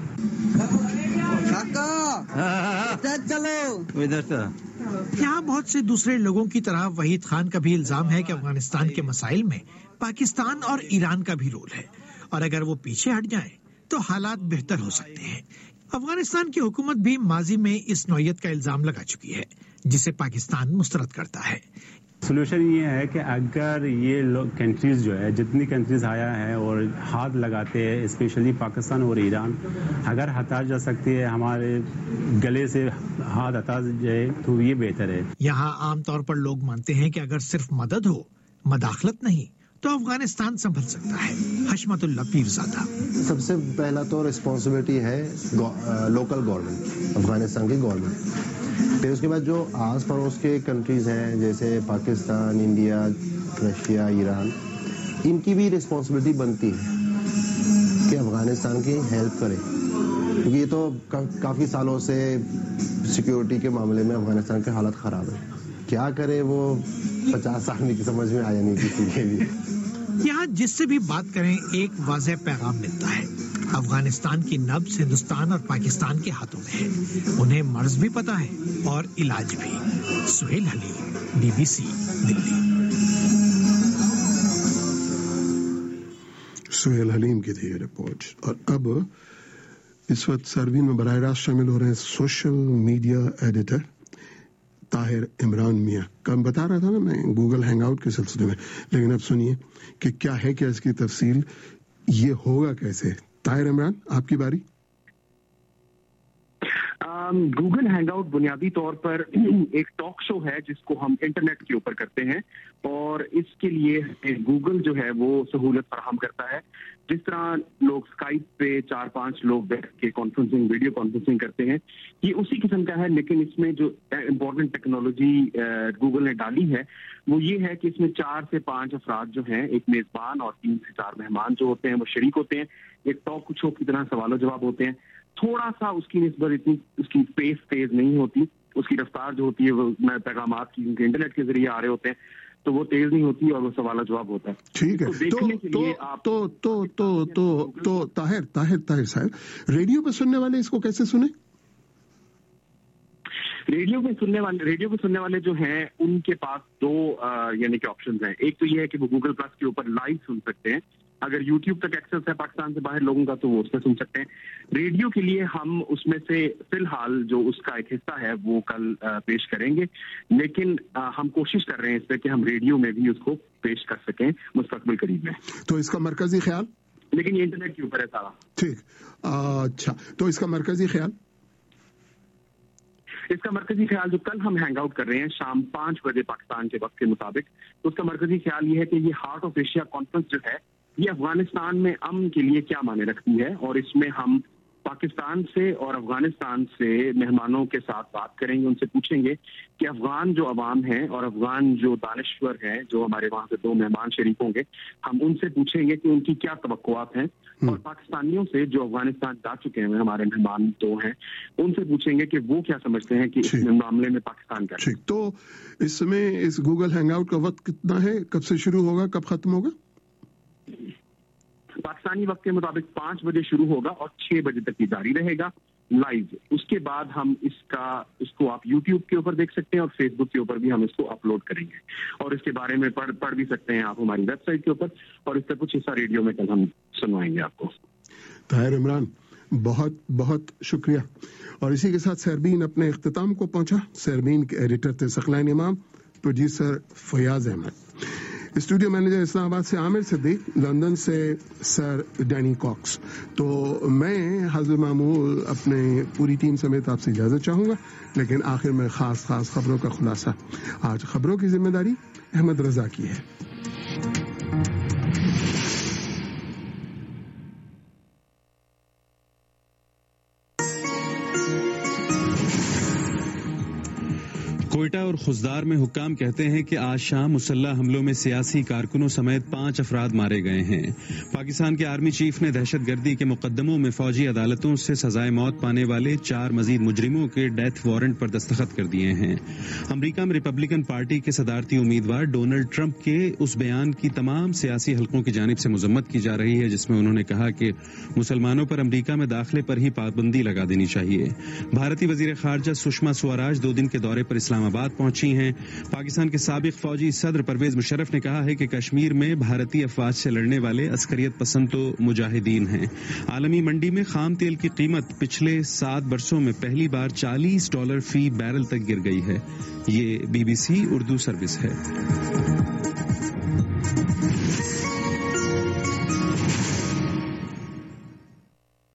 यहाँ बहुत से दूसरे लोगों की तरह वहीद खान का भी इल्जाम है कि अफगानिस्तान के मसाइल में पाकिस्तान और ईरान का भी रोल है, और अगर वो पीछे हट जाए तो हालात बेहतर हो सकते हैं। अफगानिस्तान की हुकूमत भी माजी में इस नौयत का इल्जाम लगा चुकी है, जिसे पाकिस्तान मुस्तरद करता है। सोल्यूशन ये है कि अगर ये लोग कंट्रीज जो है, जितनी कंट्रीज आया है और हाथ लगाते हैं, स्पेशली पाकिस्तान और ईरान, अगर हटा जा सकती है, हमारे गले से हाथ हटा जाए तो ये बेहतर है। यहाँ आमतौर पर लोग मानते हैं कि अगर सिर्फ मदद हो, मदाखलत नहीं, तो अफगानिस्तान संभल सकता है। हशमतुल्लाह पीरजादा। सबसे पहला तो रिस्पॉन्सिबिलिटी है लोकल गवर्नमेंट, अफगानिस्तान की गवर्नमेंट। फिर उसके बाद जो आस पड़ोस के कंट्रीज हैं जैसे पाकिस्तान, इंडिया, रशिया, ईरान, इनकी भी रिस्पॉन्सिबिलिटी बनती है कि अफगानिस्तान की हेल्प करें, क्योंकि ये तो का, काफ़ी सालों से सिक्योरिटी के मामले में अफगानिस्तान के हालत ख़राब है। क्या करे वो पचास साल में समझ में आया नहीं किसी के भी। यहाँ जिससे भी बात करें एक वाज़ेह पैगाम मिलता है, अफगानिस्तान की नब्ज हिंदुस्तान और पाकिस्तान के हाथों में है। उन्हें मर्ज भी पता है और इलाज भी। सुहेल हलीम, बीबीसी, दिल्ली। सुहेल हलीम की थी ये रिपोर्ट। और अब इस वक्त सरवीन में बराह रास्त शामिल हो रहे हैं social media editor Tahir Imran Mian. कल बता रहा था ना मैं गूगल हैंगआउट के सिलसिले में, लेकिन अब सुनिए कि क्या है क्या इसकी तफसील, ये होगा कैसे। ताहिर इमरान, आपकी बारी। गूगल हैंगआउट बुनियादी तौर पर एक टॉक शो है जिसको हम इंटरनेट के ऊपर करते हैं, और इसके लिए गूगल जो है वो सहूलत फराहम करता है। जिस तरह लोग स्काइप पे चार पांच लोग बैठ के कॉन्फ्रेंसिंग, वीडियो कॉन्फ्रेंसिंग करते हैं, ये उसी किस्म का है। लेकिन इसमें जो इम्पोर्टेंट टेक्नोलॉजी गूगल ने डाली है वो ये है कि इसमें चार से पांच अफराद जो हैं, एक मेजबान और तीन से चार मेहमान जो होते हैं वो शरीक होते हैं। एक टॉक शो की तरह सवाल जवाब होते हैं। थोड़ा सा उसकी निस्बत इतनी उसकी पेस तेज नहीं होती, उसकी रफ्तार जो होती है वो पैगामात की इंटरनेट के जरिए आ रहे होते हैं तो वो तेज नहीं होती और वो सवाल जवाब होता है। ठीक है, तो तो तो तो तो तो तो ताहिर ताहिर ताहिर साहब, रेडियो पे सुनने वाले इसको कैसे सुने? रेडियो पे सुनने वाले रेडियो पे सुनने वाले जो हैं उनके पास दो यानी कि ऑप्शंस हैं। एक तो ये है कि वो गूगल प्लस के ऊपर लाइव सुन सकते हैं, अगर यूट्यूब तक एक्सेस है पाकिस्तान से बाहर लोगों का तो वो उससे सुन सकते हैं। रेडियो के लिए हम उसमें से फिलहाल जो उसका एक हिस्सा है वो कल पेश करेंगे, लेकिन हम कोशिश कर रहे हैं इस पर कि हम रेडियो में भी उसको पेश कर सकें मुस्तकबिल करीब में। तो इसका मरकजी ख्याल, लेकिन ये इंटरनेट के ऊपर है सारा। ठीक, अच्छा, तो इसका मरकजी ख्याल इसका मरकजी ख्याल जो कल हम हैंग आउट कर रहे हैं शाम पांच बजे पाकिस्तान के वक्त के मुताबिक, तो उसका मरकजी ख्याल ये है कि ये हार्ट ऑफ एशिया कॉन्फ्रेंस जो है ये अफगानिस्तान में अमन के लिए क्या माने रखती है, और इसमें हम पाकिस्तान से और अफगानिस्तान से मेहमानों के साथ बात करेंगे। उनसे पूछेंगे कि अफगान जो अवाम है और अफगान जो दानिश्वर हैं जो हमारे वहाँ से दो मेहमान शरीक होंगे, हम उनसे पूछेंगे कि उनकी क्या तवक्कुआत हैं, और पाकिस्तानियों से जो अफगानिस्तान जा चुके हैं हमारे मेहमान दो हैं उनसे पूछेंगे कि वो क्या समझते हैं कि इस मामले में पाकिस्तान का। ठीक, तो इस समय इस गूगल हैंगआउट का वक्त कितना है, कब से शुरू होगा, कब खत्म होगा? पाकिस्तानी वक्त के मुताबिक पांच बजे शुरू होगा और छह बजे तक ये जारी रहेगा लाइव। उसके बाद हम इसका इसको आप यूट्यूब के ऊपर देख सकते हैं और फेसबुक के ऊपर भी हम इसको अपलोड करेंगे, और इसके बारे में पढ़ पढ़ भी सकते हैं आप हमारी वेबसाइट के ऊपर, और इसका कुछ हिस्सा रेडियो में कल हम सुनवाएंगे आपको। ताहिर इमरान, बहुत बहुत शुक्रिया। اور اسی کے ساتھ سیربین اپنے اختتام کو پہنچا. سیربین کے ایڈیٹر تھے Saqlain Imam, producer Fayyaz Ahmed, studio manager Islamabad سے عامر صدیق، لندن سے سر ڈینی کاکس. تو میں حضرت معمول اپنے پوری ٹیم سمیت آپ سے اجازت چاہوں گا، لیکن آخر میں خاص خاص خبروں کا خلاصہ. آج خبروں کی ذمہ داری احمد رضا کی ہے. کوئٹہ اور خزدار میں حکام کہتے ہیں کہ آج شام مسلح حملوں میں سیاسی کارکنوں سمیت پانچ افراد مارے گئے ہیں. پاکستان کے آرمی چیف نے دہشت گردی کے مقدموں میں فوجی عدالتوں سے سزائے موت پانے والے چار مزید مجرموں کے ڈیتھ وارنٹ پر دستخط کر دیے ہیں. امریکہ میں ریپبلکن پارٹی کے صدارتی امیدوار ڈونلڈ ٹرمپ کے اس بیان کی تمام سیاسی حلقوں کی جانب سے مذمت کی جا رہی ہے جس میں انہوں نے کہا کہ مسلمانوں پر امریکہ میں داخلے پر ہی پابندی لگا دینی چاہیے. بھارتی وزیر خارجہ سشما سوراج دو دن کے دورے پر اسلام آباد پہنچی ہیں. پاکستان کے سابق فوجی صدر پرویز مشرف نے کہا ہے کہ کشمیر میں بھارتی افواج سے لڑنے والے عسکریت پسند تو مجاہدین ہیں. عالمی منڈی میں خام تیل کی قیمت پچھلے سات برسوں میں پہلی بار چالیس ڈالر فی بیرل تک گر گئی ہے. یہ B B C Urdu service ہے.